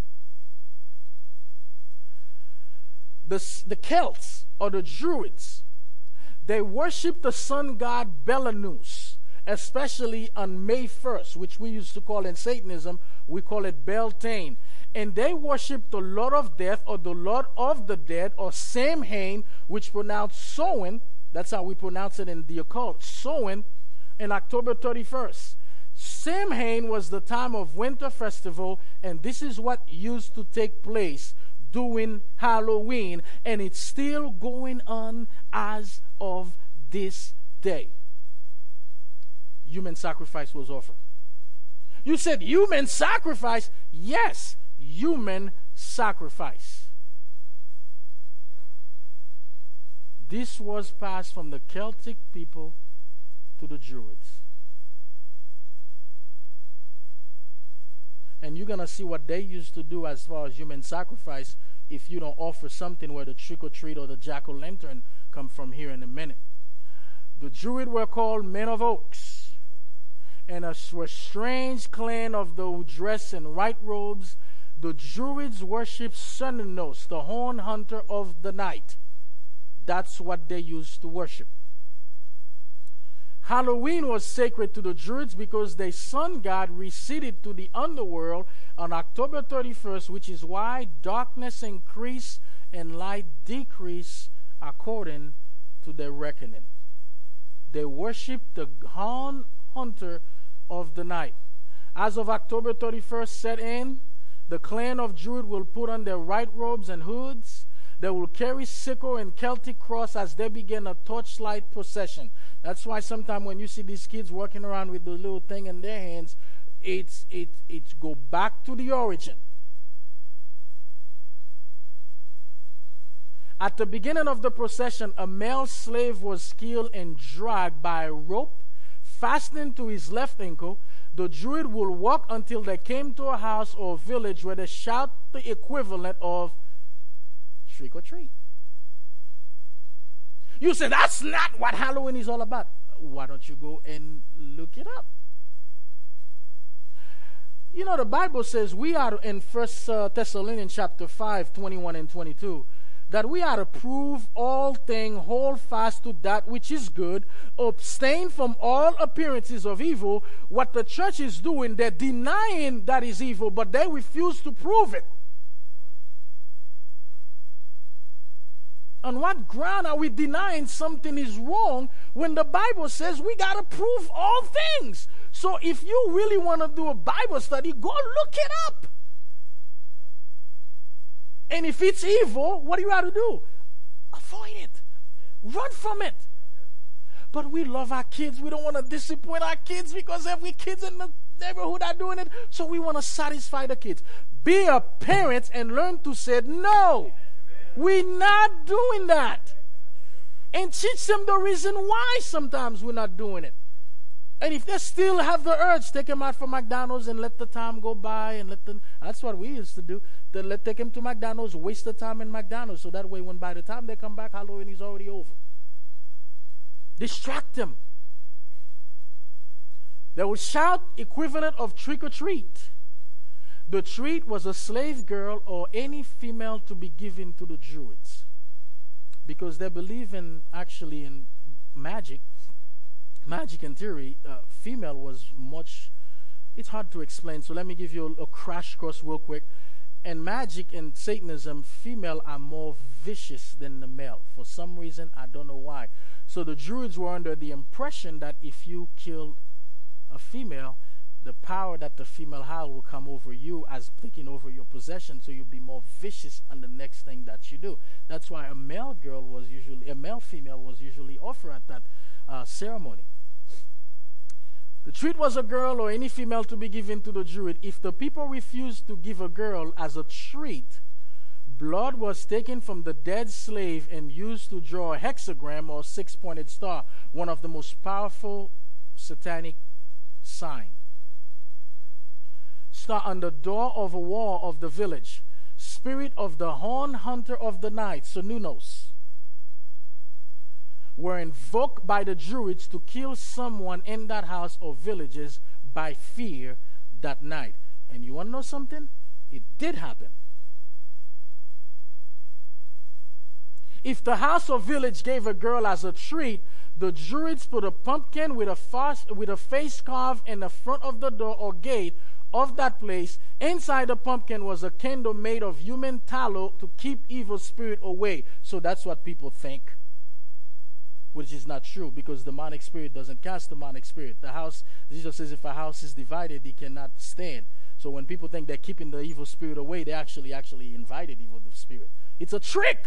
B: The Celts, or the Druids, they worshiped the sun god Belanus, especially on May 1st, which we used to call in Satanism, we call it Beltane. And they worshiped the Lord of Death, or the Lord of the Dead, or Samhain, which pronounced Samhain. That's how we pronounce it in the occult, Samhain, on October 31st. Samhain was the time of winter festival, and this is what used to take place during Halloween, and it's still going on as of this day. Human sacrifice was offered. You said human sacrifice? Yes, human sacrifice. This was passed from the Celtic people to the Druids. And you're going to see what they used to do as far as human sacrifice if you don't offer something where the trick-or-treat or the jack-o'-lantern come from here in a minute. The Druids were called men of oaks, and a strange clan of those dressed in white robes. The Druids worshipped Cernunnos, the horn hunter of the night. That's what they used to worship. Halloween was sacred to the Druids because their sun god receded to the underworld on October 31st, which is why darkness increased and light decreased according to their reckoning. They worshiped the horn hunter of the night. As of October 31st set in, the clan of Druid will put on their white robes and hoods. They will carry sickle and Celtic cross as they begin a torchlight procession. That's why sometimes when you see these kids walking around with the little thing in their hands, it's go back to the origin. At the beginning of the procession, a male slave was killed and dragged by a rope fastened to his left ankle. The Druid will walk until they came to a house or a village where they shout the equivalent of trick or treat. You say, that's not what Halloween is all about. Why don't you go and look it up? You know, the Bible says we are in 1 Thessalonians chapter 5, 21 and 22, that we are to prove all things, hold fast to that which is good, abstain from all appearances of evil. What the church is doing, they're denying that is evil, but they refuse to prove it. On what ground are we denying something is wrong when the Bible says we got to prove all things? So if you really want to do a Bible study, go look it up. And if it's evil, what do you have to do? Avoid it. Run from it. But we love our kids. We don't want to disappoint our kids because every kids in the neighborhood are doing it. So we want to satisfy the kids. Be a parent and learn to say no. We're not doing that. And teach them the reason why sometimes we're not doing it. And if they still have the urge, take them out for McDonald's and let the time go by and let them. That's what we used to do. Take them to McDonald's, waste the time in McDonald's, so that way when by the time they come back, Halloween is already over. Distract them. They would shout equivalent of trick or treat. The treat was a slave girl or any female to be given to the Druids, because they believe in actually in magic. Magic in theory, female was much, it's hard to explain, so let me give you a crash course real quick. In magic and Satanism, female are more vicious than the male. For some reason, I don't know why. So the Druids were under the impression that if you kill a female, the power that the female has will come over you as taking over your possession, so you'll be more vicious on the next thing that you do. That's why a male female was usually offered at that ceremony. The treat was a girl or any female to be given to the Druid. If the people refused to give a girl as a treat, blood was taken from the dead slave and used to draw a hexagram or six-pointed star, one of the most powerful satanic signs. Star on the door of a wall of the village. Spirit of the horn hunter of the night, Sonunos, were invoked by the Druids to kill someone in that house or villages by fear that night. And you want to know something? It did happen. If the house or village gave a girl as a treat, the Druids put a pumpkin with a face carved in the front of the door or gate of that place. Inside the pumpkin was a candle made of human tallow to keep evil spirit away. So that's what people think, which is not true, because demonic spirit doesn't cast demonic spirit. The house, Jesus says, if a house is divided, he cannot stand. So when people think they're keeping the evil spirit away, they actually invited evil spirit. It's a trick.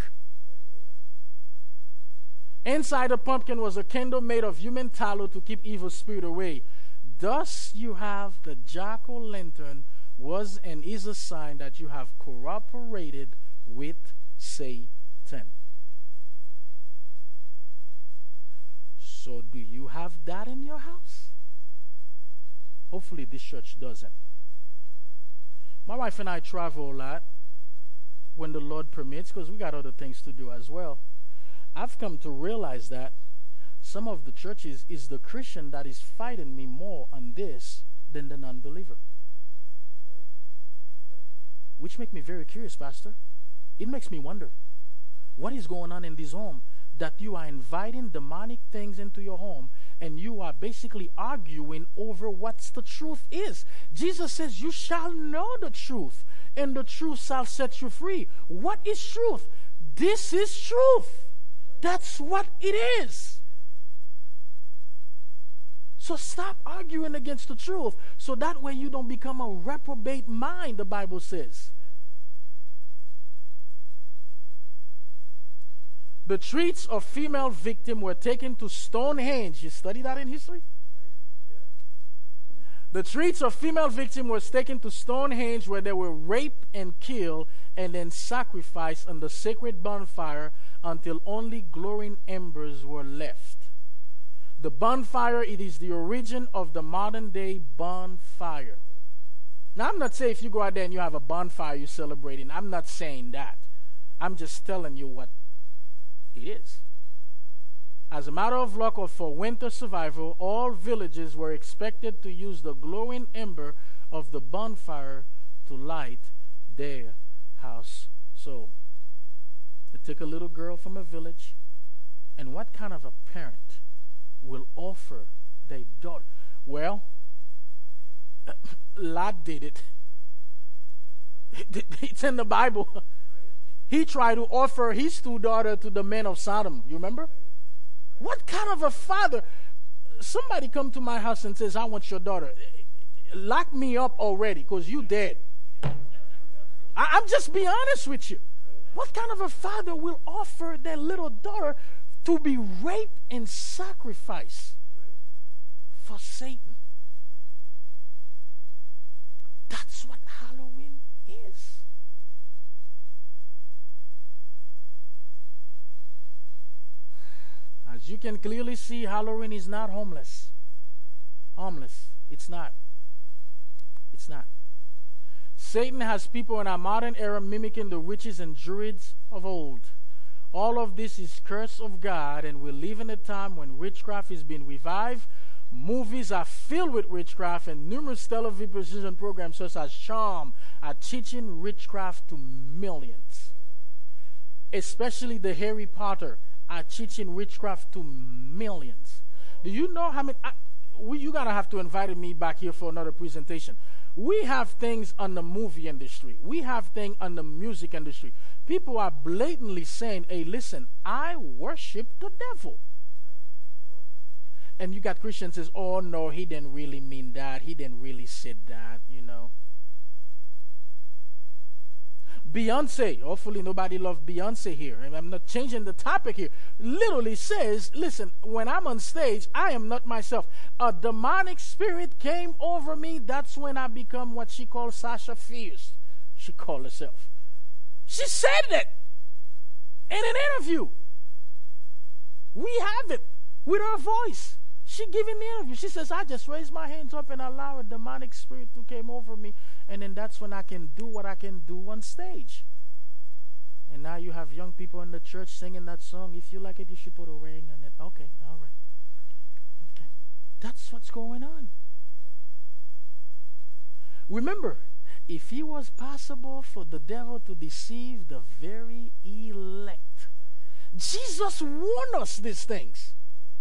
B: Inside the pumpkin was a candle made of human tallow to keep evil spirit away. Thus you have the jack-o'-lantern was and is a sign that you have cooperated with Satan. So do you have that in your house? Hopefully this church doesn't. My wife and I travel a lot when the Lord permits, because we got other things to do as well. I've come to realize that some of the churches is the Christian that is fighting me more on this than the non-believer. Which makes me very curious, Pastor. It makes me wonder, what is going on in this home that you are inviting demonic things into your home and you are basically arguing over what the truth is? Jesus says you shall know the truth and the truth shall set you free. What is truth? This is truth. That's what it is. So stop arguing against the truth, so that way you don't become a reprobate mind, the Bible says. The treats of female victims were taken to Stonehenge. You study that in history? The treats of female victims were taken to Stonehenge, where they were raped and killed and then sacrificed on the sacred bonfire until only glowing embers were left. The bonfire, it is the origin of the modern day bonfire. Now, I'm not saying if you go out there and you have a bonfire you're celebrating. I'm not saying that. I'm just telling you what it is. As a matter of luck or for winter survival, all villages were expected to use the glowing ember of the bonfire to light their house. So they took a little girl from a village, and what kind of a parent will offer their daughter? Well, Lot did it. It's in the Bible. He tried to offer his two daughters to the men of Sodom. You remember? What kind of a father? Somebody come to my house and says, I want your daughter. Lock me up already because you dead. I'm just being honest with you. What kind of a father will offer their little daughter to be raped and sacrificed for Satan? That's what Halloween is. As you can clearly see, Halloween is not homeless. Harmless. It's not. It's not. Satan has people in our modern era mimicking the witches and druids of old. All of this is curse of God, and we live in a time when witchcraft is being revived. Movies are filled with witchcraft, and numerous television programs such as Charm are teaching witchcraft to millions. Especially the Harry Potter are teaching witchcraft to millions. Do you know how many? You're going to have to invite me back here for another presentation. We have things on the movie industry. We have things on the music industry. People are blatantly saying, hey, listen, I worship the devil. And you got Christians says, oh, no, he didn't really mean that. He didn't really say that, you know. Beyonce, hopefully nobody loves Beyonce here. And I'm not changing the topic here. Literally says, listen, when I'm on stage, I am not myself. A demonic spirit came over me. That's when I become what she calls Sasha Fierce. She called herself. She said that in an interview. We have it with her voice. She giving the interview. She says, I just raised my hands up and allow a demonic spirit to come over me. And then that's when I can do what I can do on stage. And now you have young people in the church singing that song. If you like it, you should put a ring on it. Okay, all right. Okay. That's what's going on. Remember, if it was possible for the devil to deceive the very elect, Jesus warned us these things.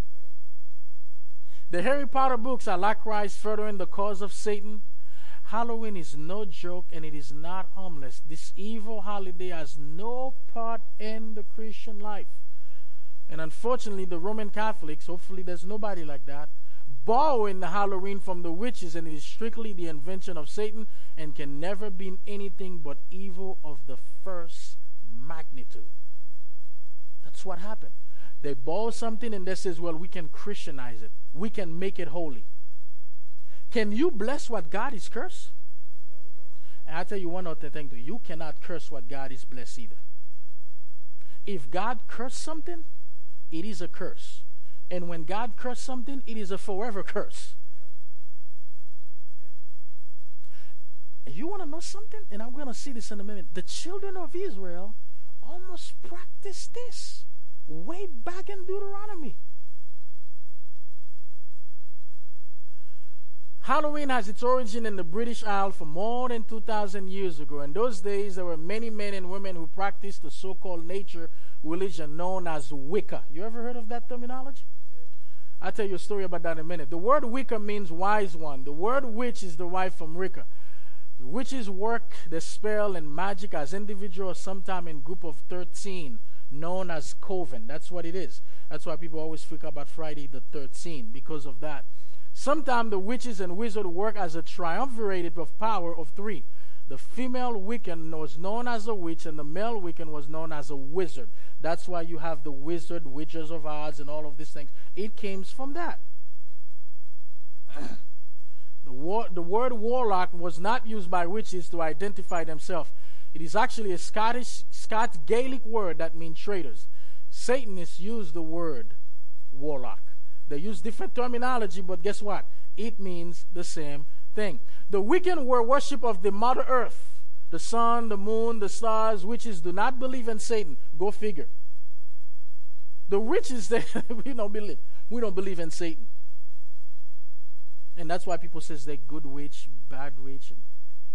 B: The Harry Potter books are likewise furthering the cause of Satan. Halloween is no joke, and it is not harmless. This evil holiday has no part in the Christian life. And unfortunately, the Roman Catholics, hopefully there's nobody like that, borrowing the Halloween from the witches, and it is strictly the invention of Satan and can never be anything but evil of the first magnitude. That's what happened. They borrow something and they says, well, we can Christianize it. We can make it holy. Can you bless what God is cursed? And I'll tell you one other thing, though. You cannot curse what God is blessed either. If God cursed something, it is a curse. And when God cursed something, it is a forever curse. And you want to know something? And I'm going to see this in a minute. The children of Israel almost practiced this way back in Deuteronomy. Halloween has its origin in the British Isles for more than 2,000 years ago. In those days, there were many men and women who practiced the so-called nature religion known as Wicca. You ever heard of that terminology? I'll tell you a story about that in a minute. The word Wicca means wise one. The word witch is derived from Wicca. The witches work the spell and magic as individuals, sometimes in group of 13, known as coven. That's what it is. That's why people always freak out about Friday the 13th, because of that. Sometimes the witches and wizards work as a triumvirate of power of three. The female Wiccan was known as a witch, and the male Wiccan was known as a wizard. That's why you have the wizard, Witches of Oz, and all of these things. It came from that. The word warlock was not used by witches to identify themselves. It is actually a Scots Gaelic word that means traitors. Satanists use the word warlock. They use different terminology, but guess what? It means the same thing. The Wiccan were worship of the Mother Earth, the sun, the moon, the stars. Witches do not believe in Satan. Go figure. The witches, we don't believe in Satan. And that's why people says they're good witch, bad witch. And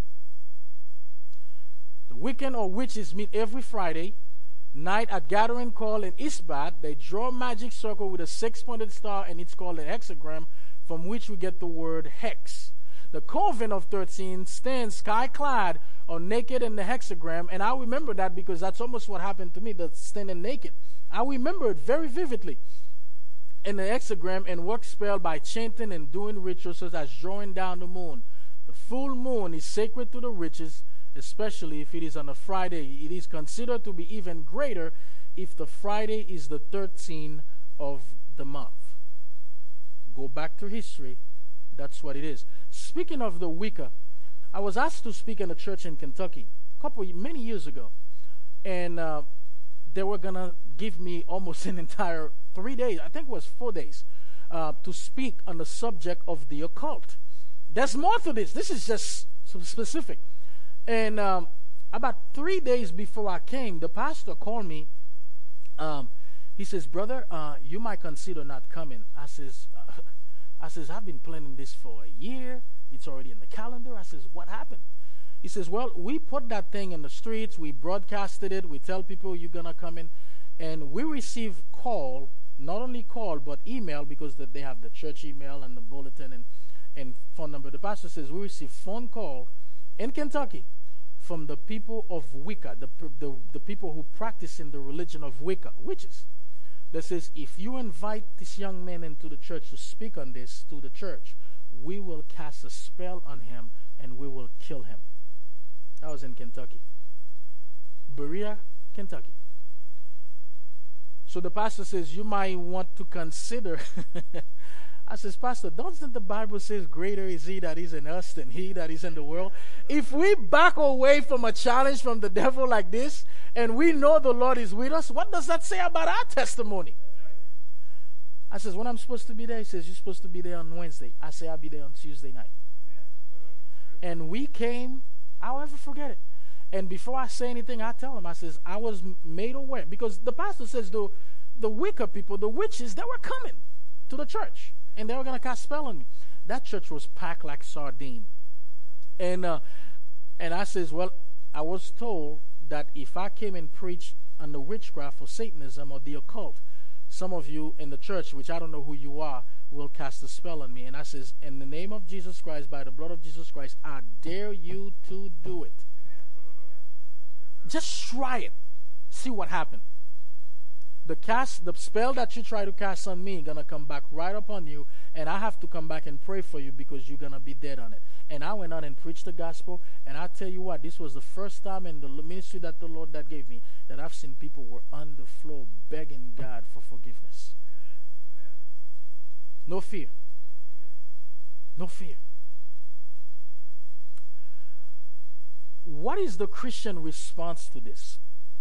B: the Wiccan or witches meet every Friday night at Gathering Call in East Bath. They draw a magic circle with a 6-pointed star, and it's called an hexagram, from which we get the word hex. The Coven of 13 stands sky-clad or naked in the hexagram, and I remember that because that's almost what happened to me, the standing naked. I remember it very vividly. In the hexagram, and work spell by chanting and doing rituals such as drawing down the moon. The full moon is sacred to the witches, especially if it is on a Friday. It is considered to be even greater if the Friday is the 13th of the month. Go back to history. That's what it is. Speaking of the Wicca, I was asked to speak in a church in Kentucky many years ago. And they were going to give me almost an entire 3 days, I think it was 4 days, to speak on the subject of the occult. There's more to this. This is just specific. And about 3 days before I came, the pastor called me. He says, "Brother, you might consider not coming." I says, "I've been planning this for a year. It's already in the calendar." I says, "What happened?" He says, "Well, we put that thing in the streets. We broadcasted it. We tell people you're going to come in. And we receive call, not only call, but email, because they have the church email and the bulletin and phone number." The pastor says, "We receive phone call in Kentucky from the people of Wicca, the people who practice in the religion of Wicca, witches. That says, if you invite this young man into the church to speak on this to the church, we will cast a spell on him and we will kill him." That was in Kentucky. Berea, Kentucky. So the pastor says, "You might want to consider." I says, "Pastor, doesn't the Bible say greater is he that is in us than he that is in the world?" If we back away from a challenge from the devil like this, and we know the Lord is with us, what does that say about our testimony? I says, "When I'm supposed to be there?" He says, "You're supposed to be there on Wednesday." I say, "I'll be there on Tuesday night." And we came. I'll never forget it. And before I say anything, I tell him, I says, I was made aware. Because the pastor says the Wicca people, the witches, they were coming to the church. And they were going to cast spell on me. That church was packed like sardine. And I says, well, I was told that if I came and preached on the witchcraft or Satanism or the occult, some of you in the church, which I don't know who you are, will cast a spell on me. And I says, in the name of Jesus Christ, by the blood of Jesus Christ, I dare you to do it. Just try it. See what happens. The spell that you try to cast on me is going to come back right upon you, and I have to come back and pray for you because you're going to be dead on it. And I went on and preached the gospel, and I tell you what, this was the first time in the ministry that the Lord that gave me that I've seen people were on the floor begging God for forgiveness. No fear. No fear. What is the Christian response to this?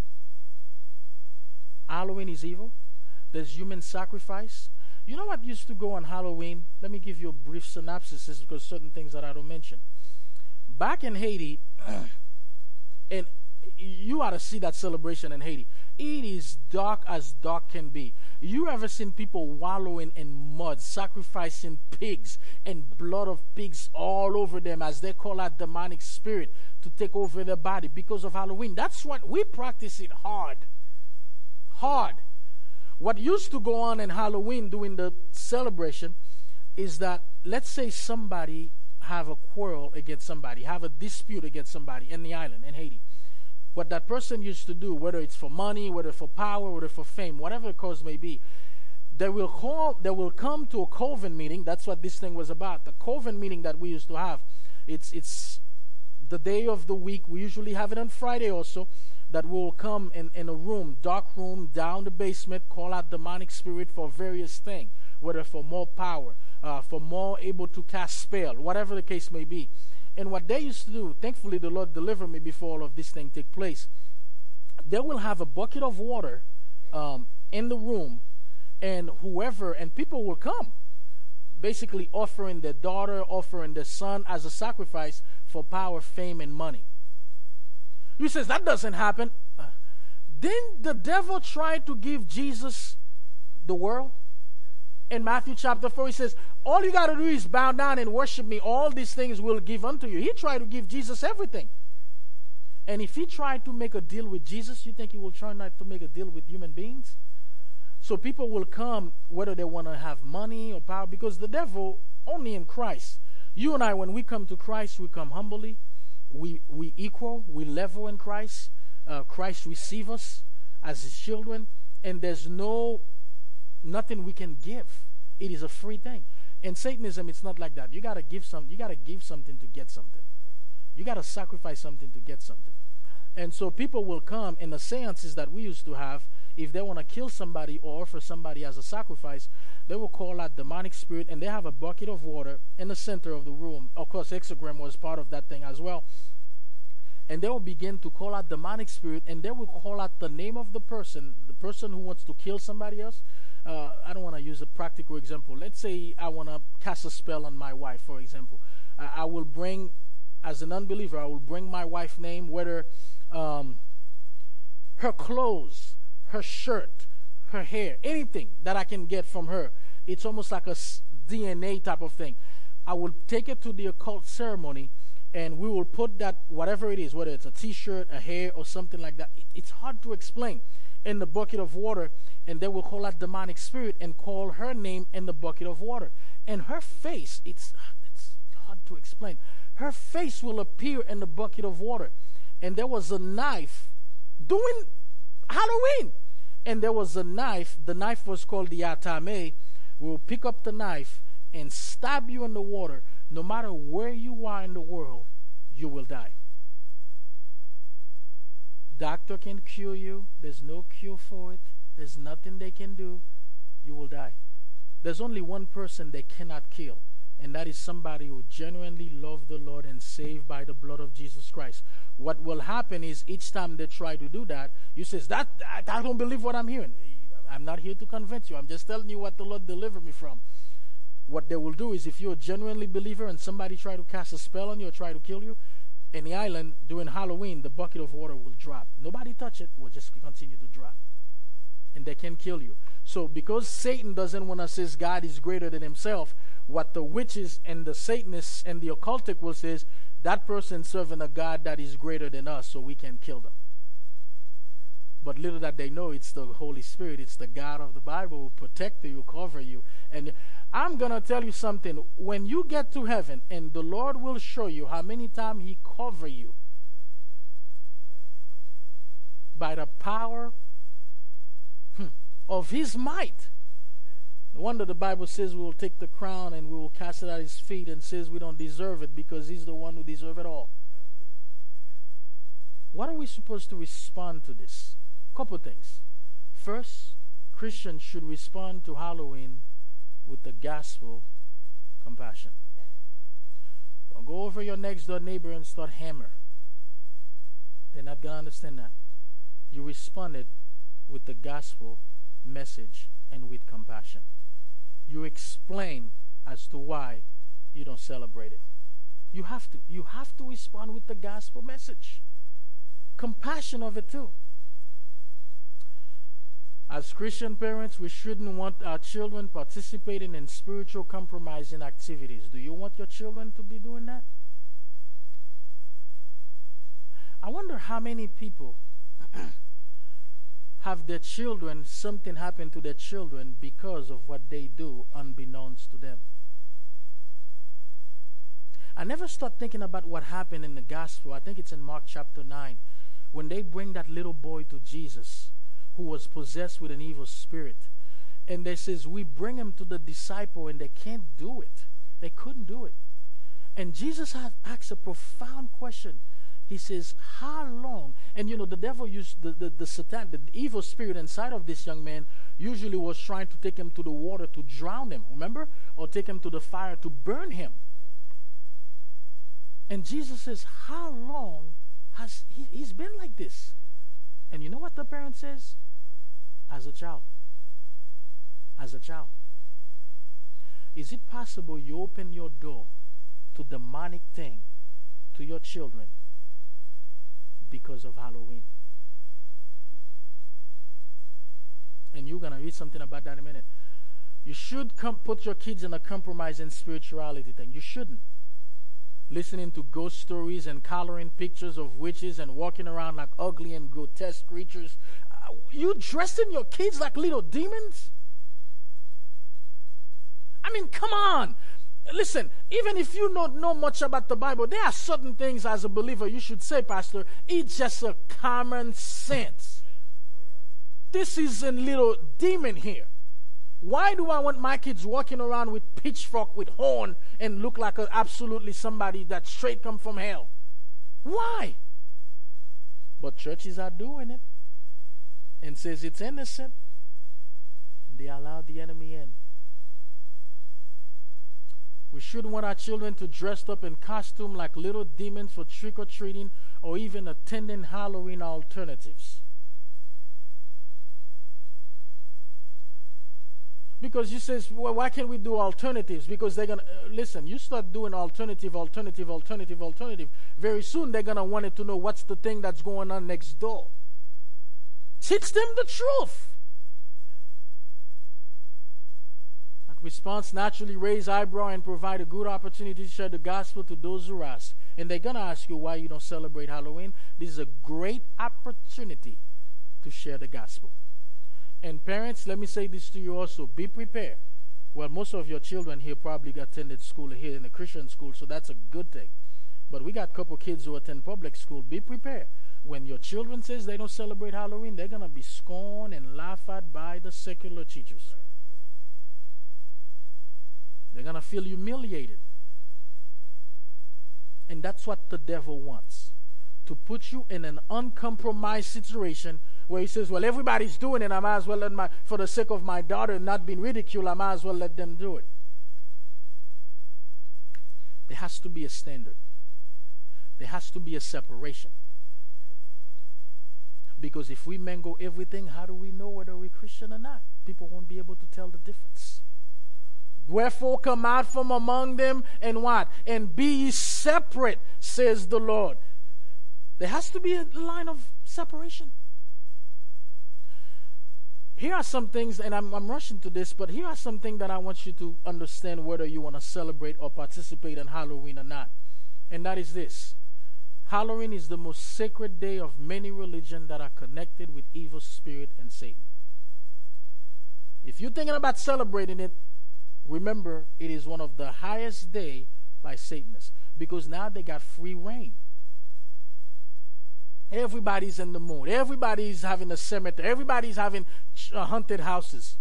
B: Halloween is evil. There's human sacrifice. You know what used to go on Halloween? Let me give you a brief synopsis because certain things that I don't mention. Back in Haiti, and you ought to see that celebration in Haiti. It is dark as dark can be. You ever seen people wallowing in mud, sacrificing pigs and blood of pigs all over them as they call out demonic spirit to take over their body because of Halloween? That's what we practice it hard. Hard. What used to go on in Halloween during the celebration is that, let's say somebody have a quarrel against somebody, have a dispute against somebody in the island, in Haiti. What that person used to do, whether it's for money, whether for power, whether for fame, whatever the cause may be, they will come to a coven meeting. That's what this thing was about. The coven meeting that we used to have. It's the day of the week. We usually have it on Friday also. That will come in a room, dark room, down the basement, call out demonic spirit for various things, whether for more power, for more able to cast spell, whatever the case may be. And what they used to do, thankfully the Lord delivered me before all of this thing take place. They will have a bucket of water in the room, and people will come, basically offering their daughter, offering their son as a sacrifice for power, fame, and money. You says that doesn't happen. Didn't the devil try to give Jesus the world? In Matthew chapter 4, he says, all you got to do is bow down and worship me. All these things will give unto you. He tried to give Jesus everything. And if he tried to make a deal with Jesus, you think he will try not to make a deal with human beings? So people will come whether they want to have money or power, because the devil, only in Christ. You and I, when we come to Christ, we come humbly. We equal, we level in Christ. Christ receive us as his children. And there's nothing we can give. It is a free thing. In Satanism, it's not like that. You gotta give something to get something. You gotta sacrifice something to get something. And so people will come in the seances that we used to have. If they want to kill somebody or offer somebody as a sacrifice, they will call out demonic spirit, and they have a bucket of water in the center of the room. Of course, hexagram was part of that thing as well. And they will begin to call out demonic spirit, and they will call out the name of the person who wants to kill somebody else. I don't want to use a practical example. Let's say I want to cast a spell on my wife, for example. I will bring, as an unbeliever, I will bring my wife's name, whether her clothes, her shirt, her hair, anything that I can get from her. It's almost like a DNA type of thing. I will take it to the occult ceremony, and we will put that, whatever it is, whether it's a t-shirt, a hair, or something like that, it's hard to explain, in the bucket of water, and they will call out demonic spirit and call her name in the bucket of water. And her face, it's hard to explain. Her face will appear in the bucket of water. And there was a knife doing Halloween. And there was a knife. The knife was called the atame. We will pick up the knife and stab you in the water. No matter where you are in the world, you will die. Doctor can cure you. There's no cure for it. There's nothing they can do. You will die. There's only one person they cannot kill, and that is somebody who genuinely loves the Lord and saved by the blood of Jesus Christ. What will happen is each time they try to do that, you say, I don't believe what I'm hearing. I'm not here to convince you. I'm just telling you what the Lord delivered me from. What they will do is, if you're a genuinely believer and somebody try to cast a spell on you or try to kill you, in the island during Halloween, the bucket of water will drop. Nobody touch it, will just continue to drop. And they can kill you. So because Satan doesn't want to say God is greater than himself, what the witches and the Satanists and the occultic will say is, that person serving a God that is greater than us, so we can kill them. But little that they know, it's the Holy Spirit, it's the God of the Bible who protect you, cover you. And I'm going to tell you something. When you get to heaven, and the Lord will show you how many times he cover you by the power of his might. No wonder the Bible says we will take the crown and we will cast it at his feet, and says we don't deserve it because he's the one who deserves it all. What are we supposed to respond to this? Couple things. First, Christians should respond to Halloween with the gospel compassion. Don't go over your next door neighbor and start hammer. They're not going to understand that. You responded with the gospel message and with compassion. You explain as to why you don't celebrate it. You have to. You have to respond with the gospel message. Compassion of it too. As Christian parents, we shouldn't want our children participating in spiritual compromising activities. Do you want your children to be doing that? I wonder how many people have their children, something happen to their children because of what they do unbeknownst to them. I never start thinking about what happened in the gospel. I think it's in Mark chapter 9. When they bring that little boy to Jesus who was possessed with an evil spirit. And they says, we bring him to the disciple and they can't do it. They couldn't do it. And Jesus asked a profound question. He says, how long? And you know, the devil used the Satan, the evil spirit inside of this young man usually was trying to take him to the water to drown him, remember? Or take him to the fire to burn him. And Jesus says, how long has he's been like this? And you know what the parent says? As a child. As a child. Is it possible you open your door to demonic thing to your children because of Halloween? And you're going to read something about that in a minute. You should put your kids in a compromising spirituality thing. You shouldn't. Listening to ghost stories and coloring pictures of witches and walking around like ugly and grotesque creatures. You dressing your kids like little demons? I mean, come on. Listen, even if you don't know much about the Bible, there are certain things as a believer you should say, Pastor, it's just a common sense. This is a little demon here. Why do I want my kids walking around with pitchfork, with horn, and look like absolutely somebody that straight come from hell? Why? But churches are doing it and says it's innocent. And they allow the enemy in. We shouldn't want our children to dress up in costume like little demons for trick-or-treating or even attending Halloween alternatives. Because you says, well, why can't we do alternatives? Because they're going to, listen, you start doing alternative. Very soon they're going to want to know what's the thing that's going on next door. Teach them the truth. That response naturally raise eyebrow and provide a good opportunity to share the gospel to those who ask. And they're going to ask you why you don't celebrate Halloween. This is a great opportunity to share the gospel. And parents, let me say this to you also. Be prepared. Well, most of your children here probably attended school here in a Christian school, so that's a good thing. But we got a couple kids who attend public school. Be prepared. When your children says they don't celebrate Halloween, they're going to be scorned and laughed at by the secular teachers. They're going to feel humiliated. And that's what the devil wants. To put you in an uncompromised situation where he says, well, everybody's doing it. I might as well let for the sake of my daughter not being ridiculed, I might as well let them do it. There has to be a standard. There has to be a separation. Because if we mango everything, how do we know whether we're Christian or not? People won't be able to tell the difference. Wherefore come out from among them and what? And be ye separate, says the Lord. There has to be a line of separation. Here are some things, and I'm rushing to this, but here are some things that I want you to understand whether you want to celebrate or participate in Halloween or not. And that is this. Halloween is the most sacred day of many religions that are connected with evil spirit and Satan. If you're thinking about celebrating it, remember it is one of the highest days by Satanists, because now they got free reign. Everybody's in the mood. Everybody's having a cemetery. Everybody's having haunted houses.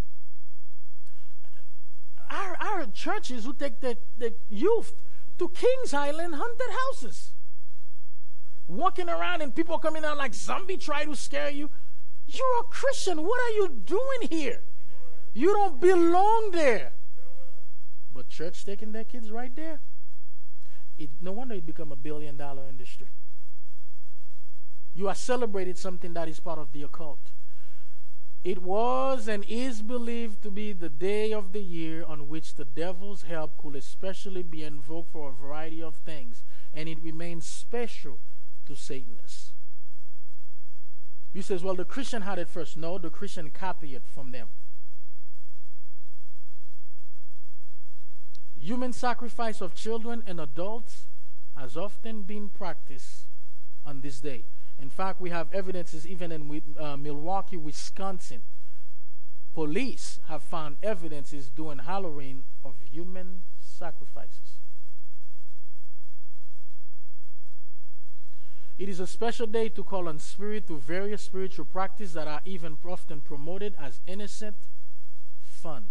B: Our churches who take the youth to Kings Island haunted houses. Walking around and people coming out like zombie try to scare you. You're a Christian. What are you doing here? You don't belong there. But church taking their kids right there. No wonder it become $1 billion industry. You are celebrating something that is part of the occult. It was and is believed to be the day of the year on which the devil's help could especially be invoked for a variety of things, and it remains special to Satanists. You says, well, the Christian had it first. No, the Christian copied it from them. Human sacrifice of children and adults has often been practiced on this day. In fact, we have evidences even in Milwaukee, Wisconsin. Police have found evidences during Halloween of human sacrifices. It is a special day to call on spirit to various spiritual practices that are even often promoted as innocent fun.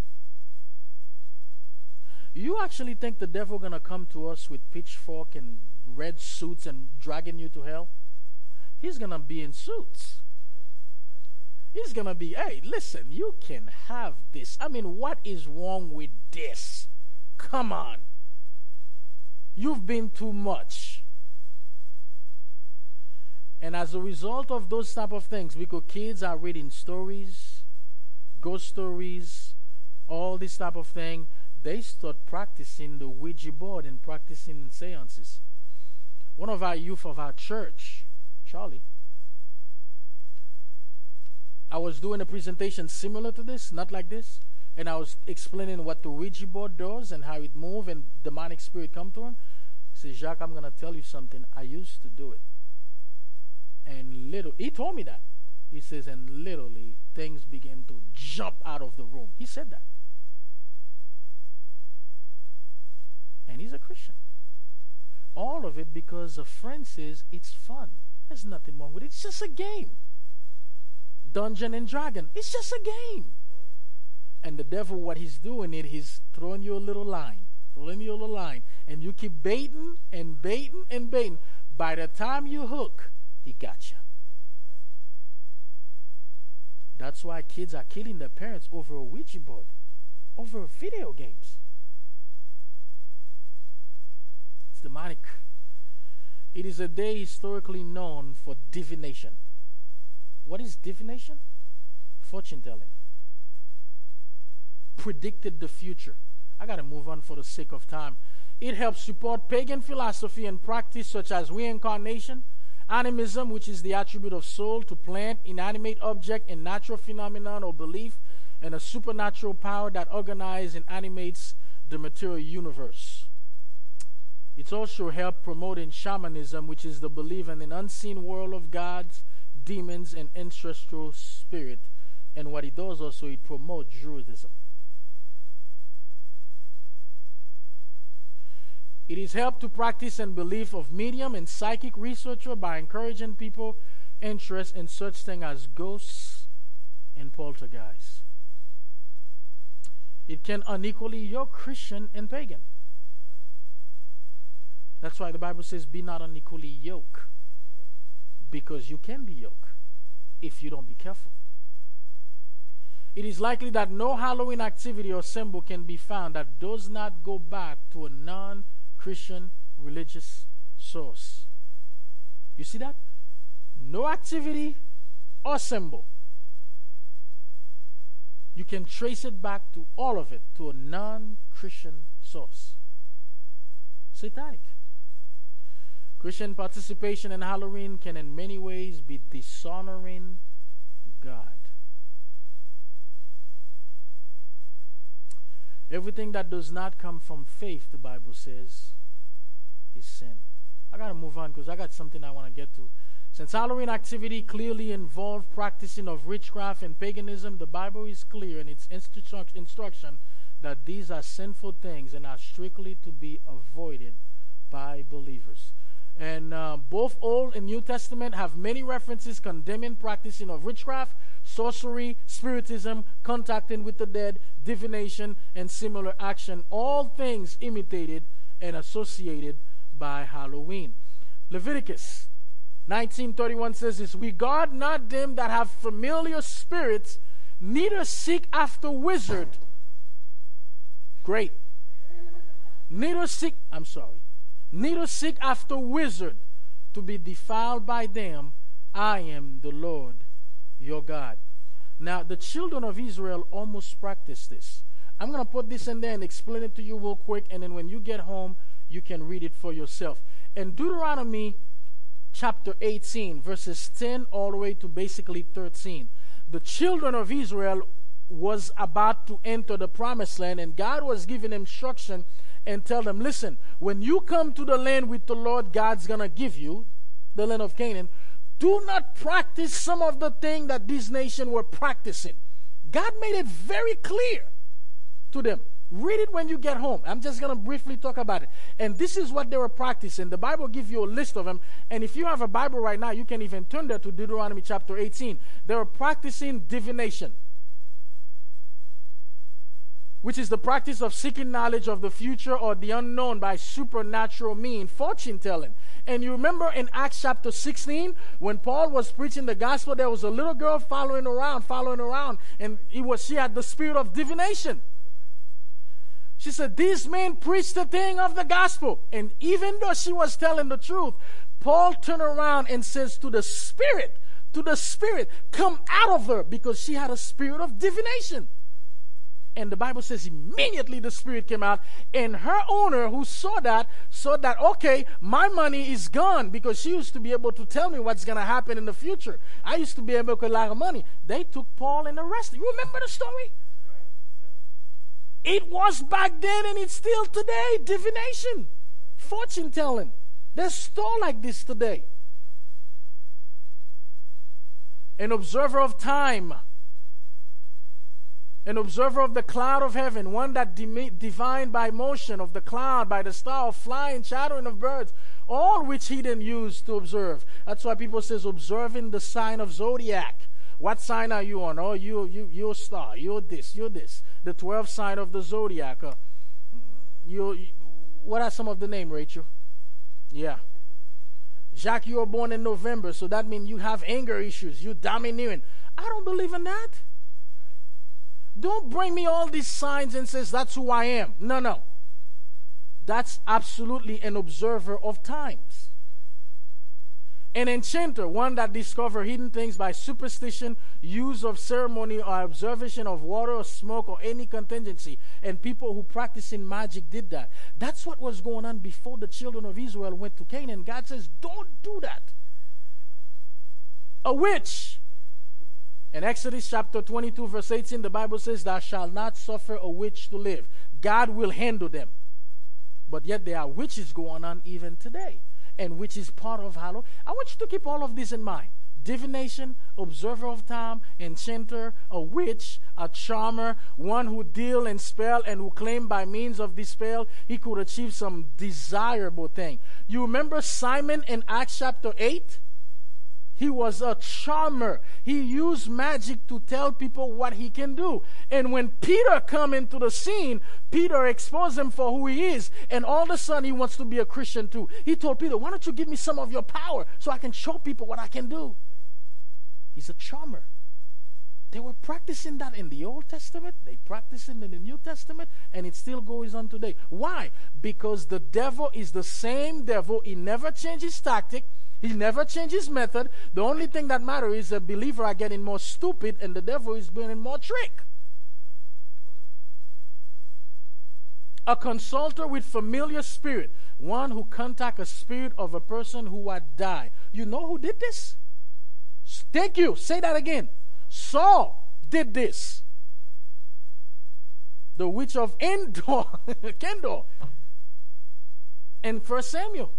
B: You actually think the devil going to come to us with pitchfork and red suits and dragging you to hell? He's going to be in suits. He's going to be, hey, listen, you can have this. I mean, what is wrong with this? Come on. You've been too much. And as a result of those type of things, because kids are reading stories, ghost stories, all this type of thing, they start practicing the Ouija board and practicing seances. One of our youth of our church, Charlie, I was doing a presentation similar to this, not like this, and I was explaining what the Ouija board does and how it moves and demonic spirit come to him. He says, Jacques, I'm going to tell you something. I used to do it. And he told me that. He says, and literally things began to jump out of the room. He said that. And he's a Christian. All of it because a friend says it's fun. There's nothing wrong with it. It's just a game. Dungeon and Dragon. It's just a game. And the devil, what he's doing, he's throwing you a little line. Throwing you a little line. And you keep baiting and baiting and baiting. By the time you hook, he got you. That's why kids are killing their parents over a Ouija board. Over video games. It's demonic. It is a day historically known for divination. What is divination? Fortune telling. Predicted the future. I got to move on for the sake of time. It helps support pagan philosophy and practice such as reincarnation, animism, which is the attribute of soul to plant, inanimate object, and natural phenomenon or belief, and a supernatural power that organizes and animates the material universe. It's also helped promoting shamanism, which is the belief in an unseen world of gods, demons, and ancestral spirit. And what it does also, it promotes Druidism. It is helped to practice and belief of medium and psychic researcher by encouraging people interest in such things as ghosts and poltergeists. It can unequally yoke Christian and pagan. That's why the Bible says, be not unequally yoked. Because you can be yoked if you don't be careful. It is likely that no Halloween activity or symbol can be found that does not go back to a non-Christian religious source. You see that? No activity or symbol. You can trace it back to all of it to a non-Christian source. Satanic. Christian participation in Halloween can in many ways be dishonoring God. Everything that does not come from faith, the Bible says, is sin. I got to move on because I got something I want to get to. Since Halloween activity clearly involved practicing of witchcraft and paganism, the Bible is clear in its instruction that these are sinful things and are strictly to be avoided by believers. And both Old and New Testament have many references condemning practicing of witchcraft, sorcery, spiritism, contacting with the dead, divination, and similar action, all things imitated and associated by Halloween. Leviticus 19:31 says this, regard not them that have familiar spirits, neither seek after wizard. Great. Neither seek after wizard to be defiled by them. I am the Lord your God. Now, the children of Israel almost practiced this. I'm going to put this in there and explain it to you real quick, and then when you get home, you can read it for yourself. In Deuteronomy chapter 18, verses 10 all the way to basically 13, the children of Israel was about to enter the promised land, and God was giving instruction and tell them, listen, when you come to the land with the Lord God's going to give you, the land of Canaan, do not practice some of the things that these nations were practicing. God made it very clear to them. Read it when you get home. I'm just going to briefly talk about it. And this is what they were practicing. The Bible gives you a list of them. And if you have a Bible right now, you can even turn there to Deuteronomy chapter 18. They were practicing divination, which is the practice of seeking knowledge of the future or the unknown by supernatural means, fortune telling. And you remember in Acts chapter 16, when Paul was preaching the gospel, there was a little girl following around, and she had the spirit of divination. She said, these men preached the thing of the gospel. And even though she was telling the truth, Paul turned around and says to the spirit, come out of her, because she had a spirit of divination. And the Bible says immediately the spirit came out, and her owner who saw that, okay, my money is gone, because she used to be able to tell me what's going to happen in the future. I used to be able to get a lot of money. They took Paul and arrested. You remember the story? It was back then and it's still today. Divination, fortune telling. There's store like this today. An observer of time, an observer of the cloud of heaven, one that divined by motion of the cloud, by the star, of flying, chattering of birds, all which he then used to observe. That's why people says observing the sign of zodiac. What sign are you on? Oh, you're a star. You're this. You're this. The 12th sign of the zodiac. What are some of the name, Rachel? Yeah. Jacques, you were born in November, so that means you have anger issues. You're domineering. I don't believe in that. Don't bring me all these signs and says that's who I am. No. That's absolutely an observer of times. An enchanter, one that discover hidden things by superstition, use of ceremony or observation of water or smoke or any contingency. And people who practice in magic did that. That's what was going on before the children of Israel went to Canaan. God says, don't do that. A witch. In Exodus chapter 22 verse 18, the Bible says, thou shalt not suffer a witch to live. God will handle them. But yet there are witches going on even today. And which is part of Halloween. I want you to keep all of this in mind. Divination, observer of time, enchanter, a witch, a charmer, one who deal and spell and who claim by means of this spell he could achieve some desirable thing. You remember Simon in Acts chapter 8? He was a charmer. He used magic to tell people what he can do. And when Peter come into the scene, Peter exposed him for who he is. And all of a sudden, he wants to be a Christian too. He told Peter, why don't you give me some of your power so I can show people what I can do? He's a charmer. They were practicing that in the Old Testament. They practice it in the New Testament. And it still goes on today. Why? Because the devil is the same devil. He never changes tactic. He never changes method. The only thing that matters is the believer are getting more stupid and the devil is being more trick. A consulter with familiar spirit. One who contact a spirit of a person who had died. You know who did this? Thank you. Say that again. Saul did this. The witch of Endor, Kendor, in 1 Samuel.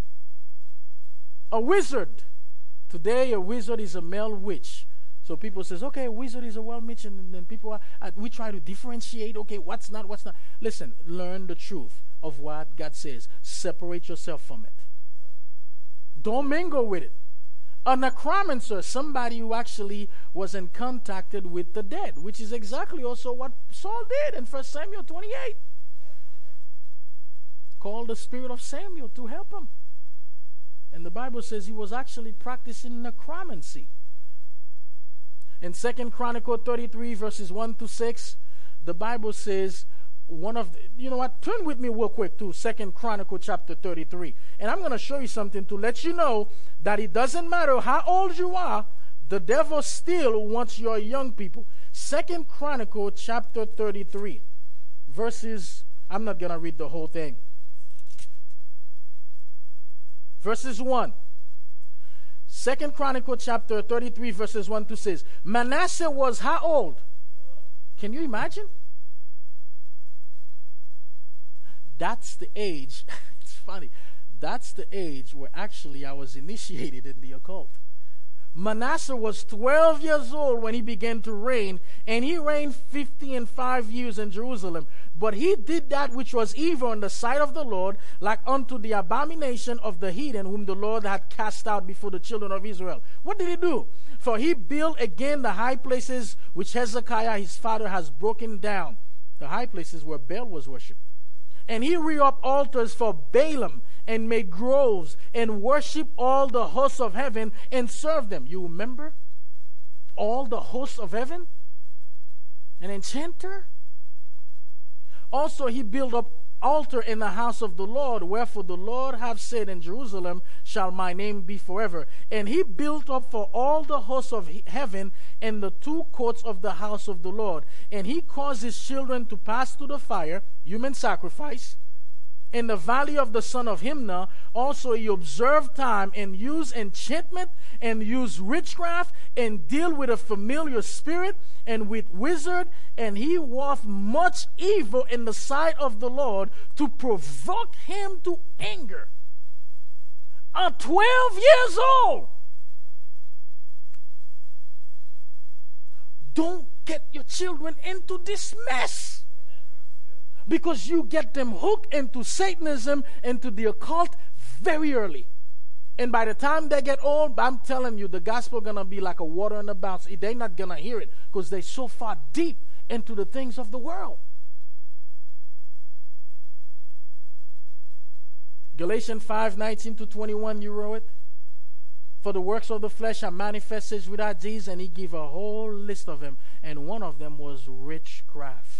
B: A wizard. Today, a wizard is a male witch. So people says, okay, a wizard is a well witch, and then people we try to differentiate. Okay, what's not. Listen, learn the truth of what God says. Separate yourself from it. Don't mingle with it. A necromancer, somebody who actually was in contact with the dead, which is exactly also what Saul did in 1 Samuel 28. Called the spirit of Samuel to help him. And the Bible says he was actually practicing necromancy. In 2 Chronicles 33 verses 1 to 6, the Bible says you know what? Turn with me real quick to 2 Chronicles chapter 33. And I'm going to show you something to let you know that it doesn't matter how old you are, the devil still wants your young people. 2 Chronicles chapter 33 verses, I'm not going to read the whole thing. Verses 1. 2 Chronicles chapter 33 verses 1 to 6. Manasseh was how old? Can you imagine? That's the age. It's funny. That's the age where actually I was initiated in the occult. Manasseh was 12 years old when he began to reign, and he reigned 55 years in Jerusalem. But he did that which was evil in the sight of the Lord, like unto the abomination of the heathen, whom the Lord had cast out before the children of Israel. What did he do? For he built again the high places which Hezekiah his father has broken down. The high places where Baal was worshipped. And he reared up altars for Balaam, and made groves, and worship all the hosts of heaven, and serve them. You remember? All the hosts of heaven? An enchanter? Also he built up altar in the house of the Lord, wherefore the Lord hath said, in Jerusalem shall my name be forever. And he built up for all the hosts of heaven in the two courts of the house of the Lord. And he caused his children to pass through the fire, human sacrifice, In the valley of the son of Himnah, also he observed time and used enchantment and used witchcraft and deal with a familiar spirit and with wizard, and he wrought much evil in the sight of the Lord to provoke him to anger. 12 years old. Don't get your children into this mess, because you get them hooked into Satanism, into the occult very early. And by the time they get old, I'm telling you, the gospel going to be like a water on the bounce. They're not going to hear it because they're so far deep into the things of the world. Galatians 5:19-21, you wrote it. For the works of the flesh are manifested without deeds, and he gave a whole list of them. And one of them was witchcraft.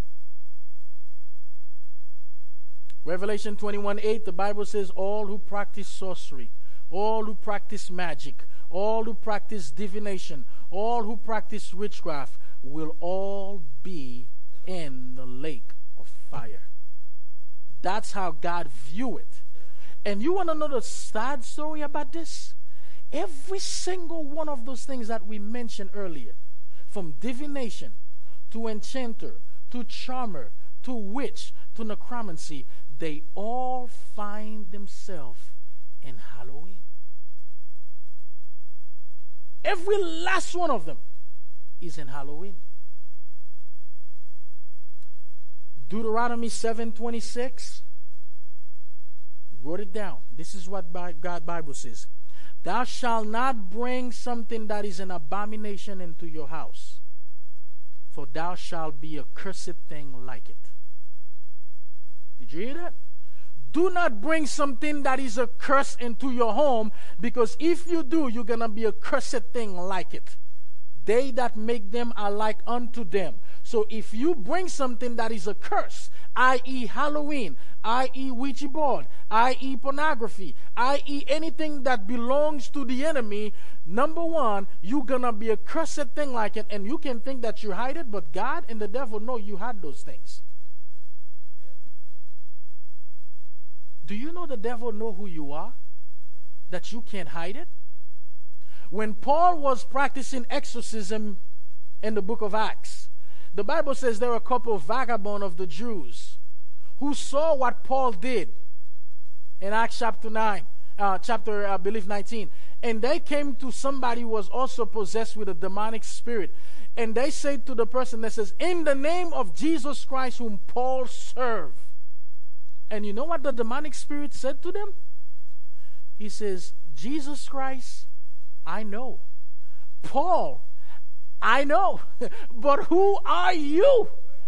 B: Revelation 21:8, the Bible says, all who practice sorcery, all who practice magic, all who practice divination, all who practice witchcraft will all be in the lake of fire. That's how God view it. And you want to know the sad story about this? Every single one of those things that we mentioned earlier, from divination to enchanter to charmer to witch to necromancy, they all find themselves in Halloween. Every last one of them is in Halloween. Deuteronomy 7:26. Wrote it down. This is what God Bible says. Thou shalt not bring something that is an abomination into your house, for thou shalt be a cursed thing like it. Did you hear that? Do not bring something that is a curse into your home, because if you do, you're going to be a cursed thing like it. They that make them are like unto them. So if you bring something that is a curse, i.e. Halloween, i.e. Ouija board, i.e. pornography, i.e. anything that belongs to the enemy, number one, you're going to be a cursed thing like it, and you can think that you hide it, but God and the devil know you had those things. Do you know the devil know who you are? That you can't hide it? When Paul was practicing exorcism in the book of Acts, the Bible says there were a couple of vagabonds of the Jews who saw what Paul did in Acts chapter 9, I believe 19. And they came to somebody who was also possessed with a demonic spirit. And they said to the person that says, in the name of Jesus Christ whom Paul served. And you know what the demonic spirit said to them? He says, Jesus Christ, I know. Paul, I know. But who are you?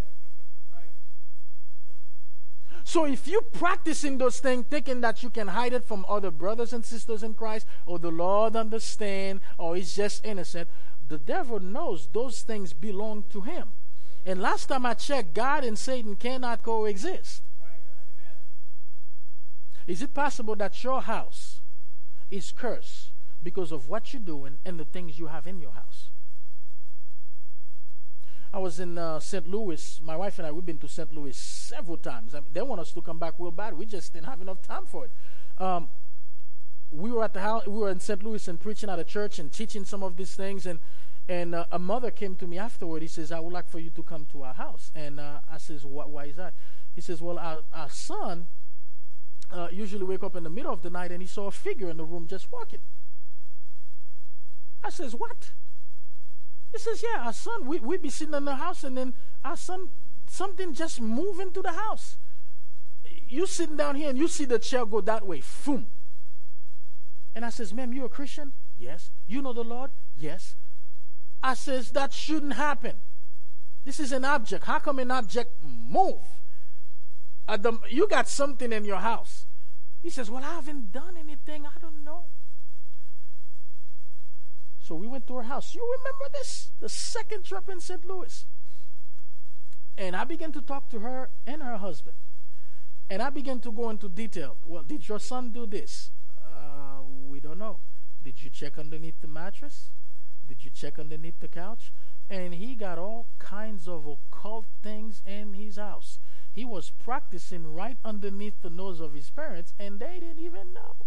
B: So if you practicing those things thinking that you can hide it from other brothers and sisters in Christ, or the Lord understand, or he's just innocent, the devil knows those things belong to him. And last time I checked, God and Satan cannot coexist. Is it possible that your house is cursed because of what you're doing and the things you have in your house? I was in St. Louis. My wife and I, we've been to St. Louis several times. I mean, they want us to come back real bad. We just didn't have enough time for it. We were at the house. We were in St. Louis and preaching at a church and teaching some of these things. And a mother came to me afterward. He says, I would like for you to come to our house. And I says, why is that? He says, well, our son usually wake up in the middle of the night and he saw a figure in the room just walking. I says, what? He says, yeah, our son, we be sitting in the house and then our son, something just move into the house. You sitting down here and you see the chair go that way. Boom. And I says, ma'am, you a Christian? Yes. You know the Lord? Yes. I says, that shouldn't happen. This is an object. How come an object move? You got something in your house. He says, well, I haven't done anything. I don't know. So we went to her house. You remember this? The second trip in St. Louis. And I began to talk to her and her husband. And I began to go into detail. Well, did your son do this? We don't know. Did you check underneath the mattress? Did you check underneath the couch? And he got all kinds of occult things in his house. He was practicing right underneath the nose of his parents, and they didn't even know.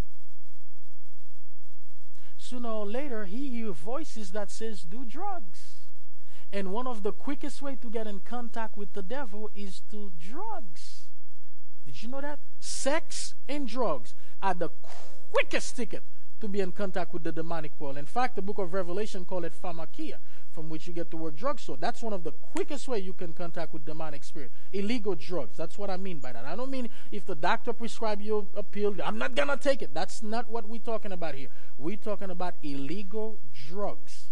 B: Sooner or later, he hears voices that says, do drugs. And one of the quickest way to get in contact with the devil is to drugs. Did you know that? Sex and drugs are the quickest ticket to be in contact with the demonic world. In fact, the book of Revelation call it pharmakia, from which you get the word drugstore. That's one of the quickest way you can contact with demonic spirit. Illegal drugs. That's what I mean by that. I don't mean if the doctor prescribe you a pill, I'm not going to take it. That's not what we're talking about here. We're talking about illegal drugs.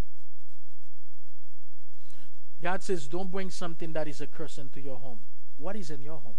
B: God says, don't bring something that is a curse into your home. What is in your home?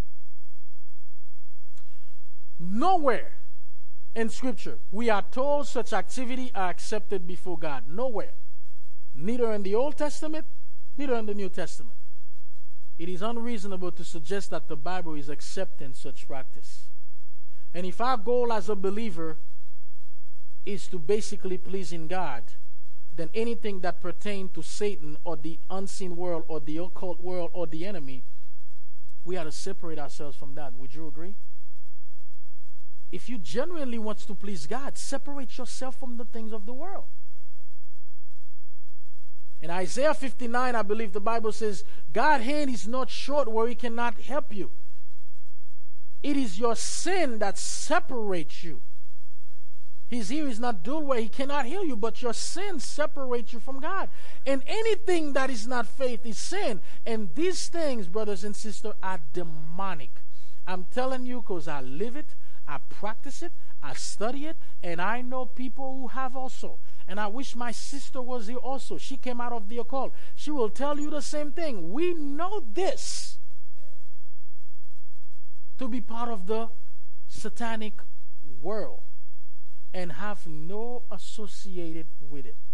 B: Nowhere in Scripture we are told such activity are accepted before God. Nowhere. Neither in the Old Testament, neither in the New Testament. It is unreasonable to suggest that the Bible is accepting such practice. And if our goal as a believer is to basically pleasing God, then anything that pertains to Satan or the unseen world or the occult world or the enemy, we ought to separate ourselves from that. Would you agree? If you genuinely want to please God, separate yourself from the things of the world. In Isaiah 59, I believe the Bible says, God's hand is not short where he cannot help you. It is your sin that separates you. His ear is not dull where he cannot heal you, but your sin separates you from God. And anything that is not faith is sin. And these things, brothers and sisters, are demonic. I'm telling you because I live it, I practice it, I study it, and I know people who have also. And I wish my sister was here also. She came out of the occult. She will tell you the same thing. We know this to be part of the satanic world and have no associated with it.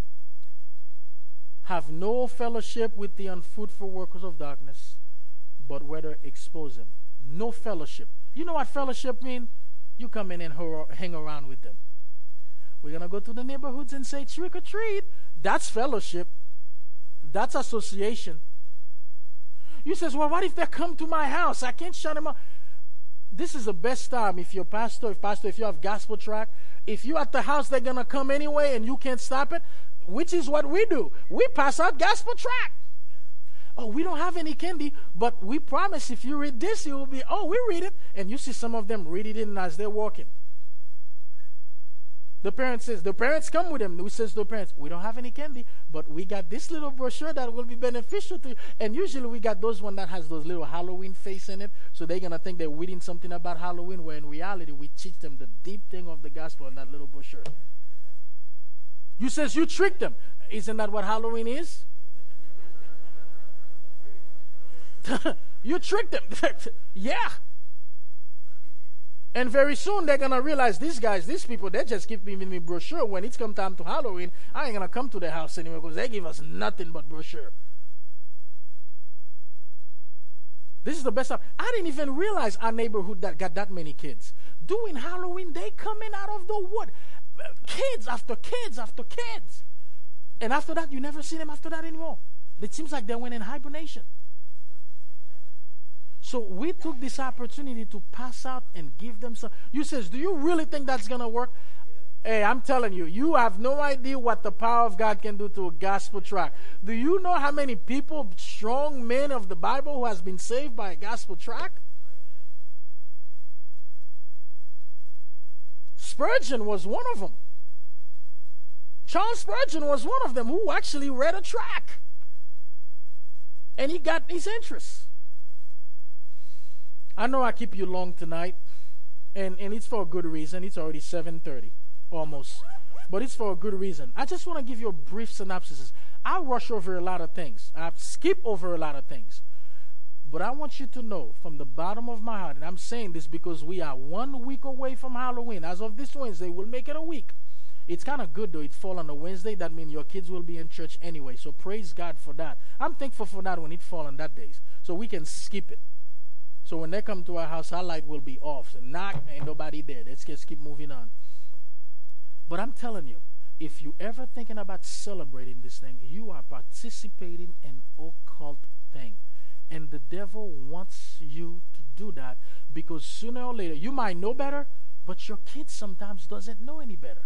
B: Have no fellowship with the unfruitful workers of darkness, but rather expose them. No fellowship. You know what fellowship means? You come in and hang around with them. We're going to go to the neighborhoods and say trick or treat. That's fellowship. That's association. You says, well, what if they come to my house? I can't shut them up. This is the best time if you're if you have gospel track. If you're at the house, they're going to come anyway and you can't stop it, which is what we do. We pass out gospel track. Oh, we don't have any candy, but we promise if you read this, you will be, oh, we read it. And you see some of them read it in as they're walking. The parents come with them. We says to the parents, we don't have any candy, but we got this little brochure that will be beneficial to you. And usually we got those one that has those little Halloween face in it. So they're going to think they're reading something about Halloween, where in reality we teach them the deep thing of the gospel in that little brochure. You says you tricked them. Isn't that what Halloween is? You tricked them. Yeah. And very soon they're going to realize these people, they just keep giving me brochure. When it's come time to Halloween, I ain't going to come to their house anymore because they give us nothing but brochure. This is the best time. I didn't even realize our neighborhood that got that many kids. Doing Halloween, they coming out of the wood. Kids after kids after kids. And after that, you never see them after that anymore. It seems like they went in hibernation. So we took this opportunity to pass out and give them some. You says, do you really think that's going to work? Hey, I'm telling you, you have no idea what the power of God can do to a gospel tract. Do you know how many people, strong men of the Bible, who has been saved by a gospel tract? Spurgeon was one of them. Charles Spurgeon was one of them who actually read a tract. And he got his interest. I know I keep you long tonight, and it's for a good reason. It's already 7:30, almost. But it's for a good reason. I just want to give you a brief synopsis. I rush over a lot of things. I skip over a lot of things. But I want you to know from the bottom of my heart, and I'm saying this because we are 1 week away from Halloween. As of this Wednesday, we'll make it a week. It's kind of good, though. It fall on a Wednesday. That means your kids will be in church anyway. So praise God for that. I'm thankful for that when it fall on that days. So we can skip it. So when they come to our house, our light will be off. So knock, ain't nobody there. Let's just keep moving on. But I'm telling you, if you ever thinking about celebrating this thing, you are participating in occult thing. And the devil wants you to do that because sooner or later, you might know better, but your kid sometimes doesn't know any better.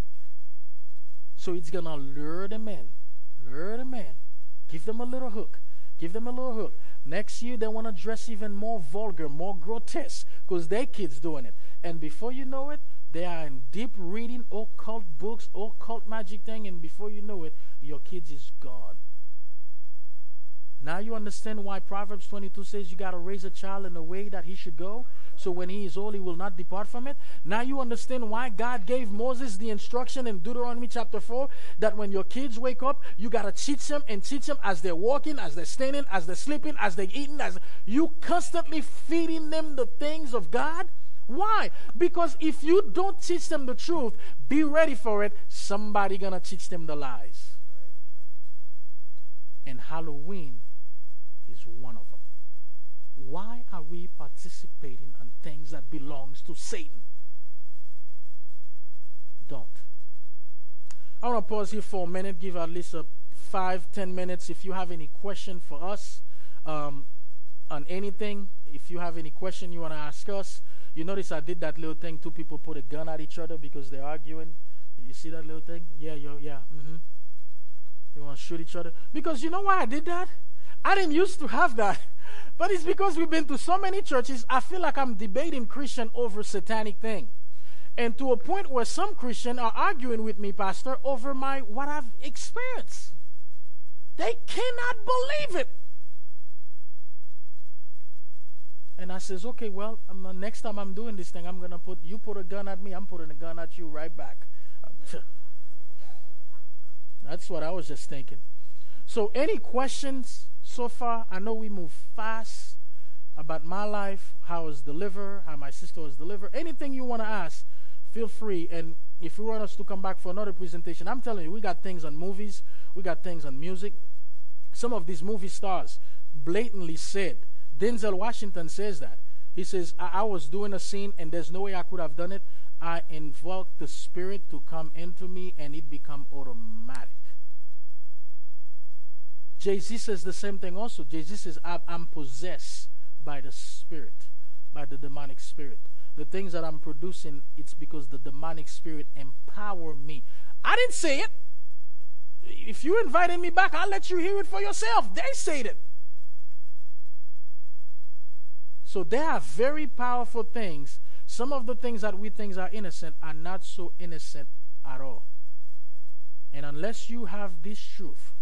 B: So it's going to lure them in, give them a little hook, Next year, they want to dress even more vulgar, more grotesque, because their kids doing it. And before you know it, they are in deep reading occult books, occult magic thing, and before you know it, your kids is gone. Now you understand why Proverbs 22 says you got to raise a child in the way that he should go, so when he is old, he will not depart from it. Now you understand why God gave Moses the instruction in Deuteronomy chapter 4 that when your kids wake up, you got to teach them as they're walking, as they're standing, as they're sleeping, as they're eating, as you constantly feeding them the things of God. Why? Because if you don't teach them the truth, be ready for it, somebody going to teach them the lies. And Halloween is one of them. Why are we participating in things that belongs to Satan? Don't. I want to pause here for a minute, give at least 5-10 minutes. If you have any question for us on anything, if you have any question you want to ask us, you notice I did that little thing. Two people put a gun at each other because they're arguing. You see that little thing? Yeah. They want to shoot each other. Because you know why I did that? I didn't used to have that. But it's because we've been to so many churches, I feel like I'm debating Christian over satanic thing. And to a point where some Christians are arguing with me, Pastor, over what I've experienced. They cannot believe it. And I says, okay, well, next time I'm doing this thing, I'm going to you put a gun at me, I'm putting a gun at you right back. That's what I was just thinking. So any questions so far? I know we move fast about my life, how I was delivered, how my sister was delivered. Anything you want to ask, feel free. And if you want us to come back for another presentation, I'm telling you, we got things on movies, we got things on music. Some of these movie stars blatantly said, Denzel Washington says that. He says, I was doing a scene and there's no way I could have done it. I invoked the Spirit to come into me and it become automatic. Jay-Z says the same thing also. Jay-Z says, I'm possessed by the Spirit, by the demonic spirit. The things that I'm producing, it's because the demonic spirit empower me. I didn't say it. If you invited me back, I'll let you hear it for yourself. They said it. So there are very powerful things. Some of the things that we think are innocent are not so innocent at all. And unless you have this truth,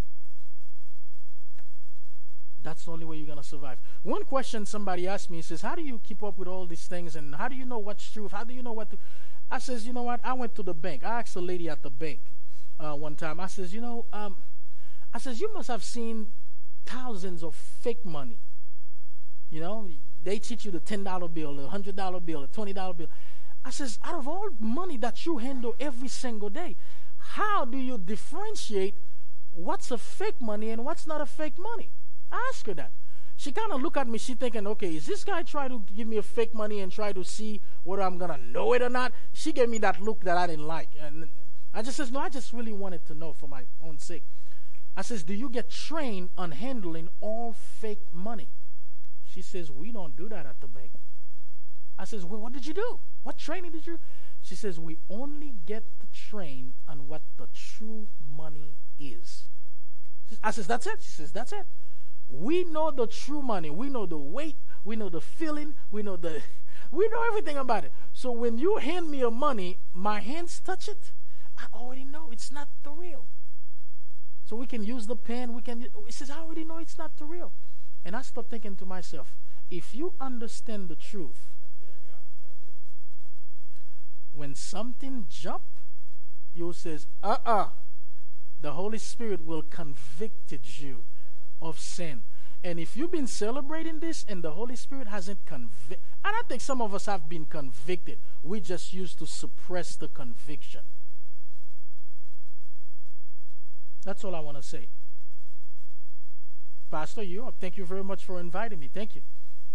B: that's the only way you're going to survive. One question somebody asked me, says, how do you keep up with all these things and how do you know what's truth? How do you know what to... I says, you know what? I went to the bank. I asked a lady at the bank one time. I says, you must have seen thousands of fake money. You know, they teach you the $10 bill, the $100 bill, the $20 bill. I says, out of all money that you handle every single day, how do you differentiate what's a fake money and what's not a fake money? I asked her that. She kind of looked at me, she thinking, okay, is this guy trying to give me a fake money and try to see whether I'm going to know it or not? She gave me that look that I didn't like. And I just says, no, I just really wanted to know for my own sake. I says, do you get trained on handling all fake money? She says, we don't do that at the bank. I says, well, what did you do? What training did you? She says, we only get the train on what the true money is. I says, that's it? She says, that's it. We know the true money. We know the weight. We know the feeling. We know everything about it. So when you hand me a money, my hands touch it. I already know it's not the real. So we can use the pen. It says, I already know it's not the real. And I start thinking to myself, if you understand the truth, when something jump, you says, the Holy Spirit will convict you of sin. And if you've been celebrating this and the Holy Spirit hasn't convicted, and I think some of us have been convicted, we just used to suppress the conviction. That's all I want to say. Pastor, thank you very much for inviting me. Thank you.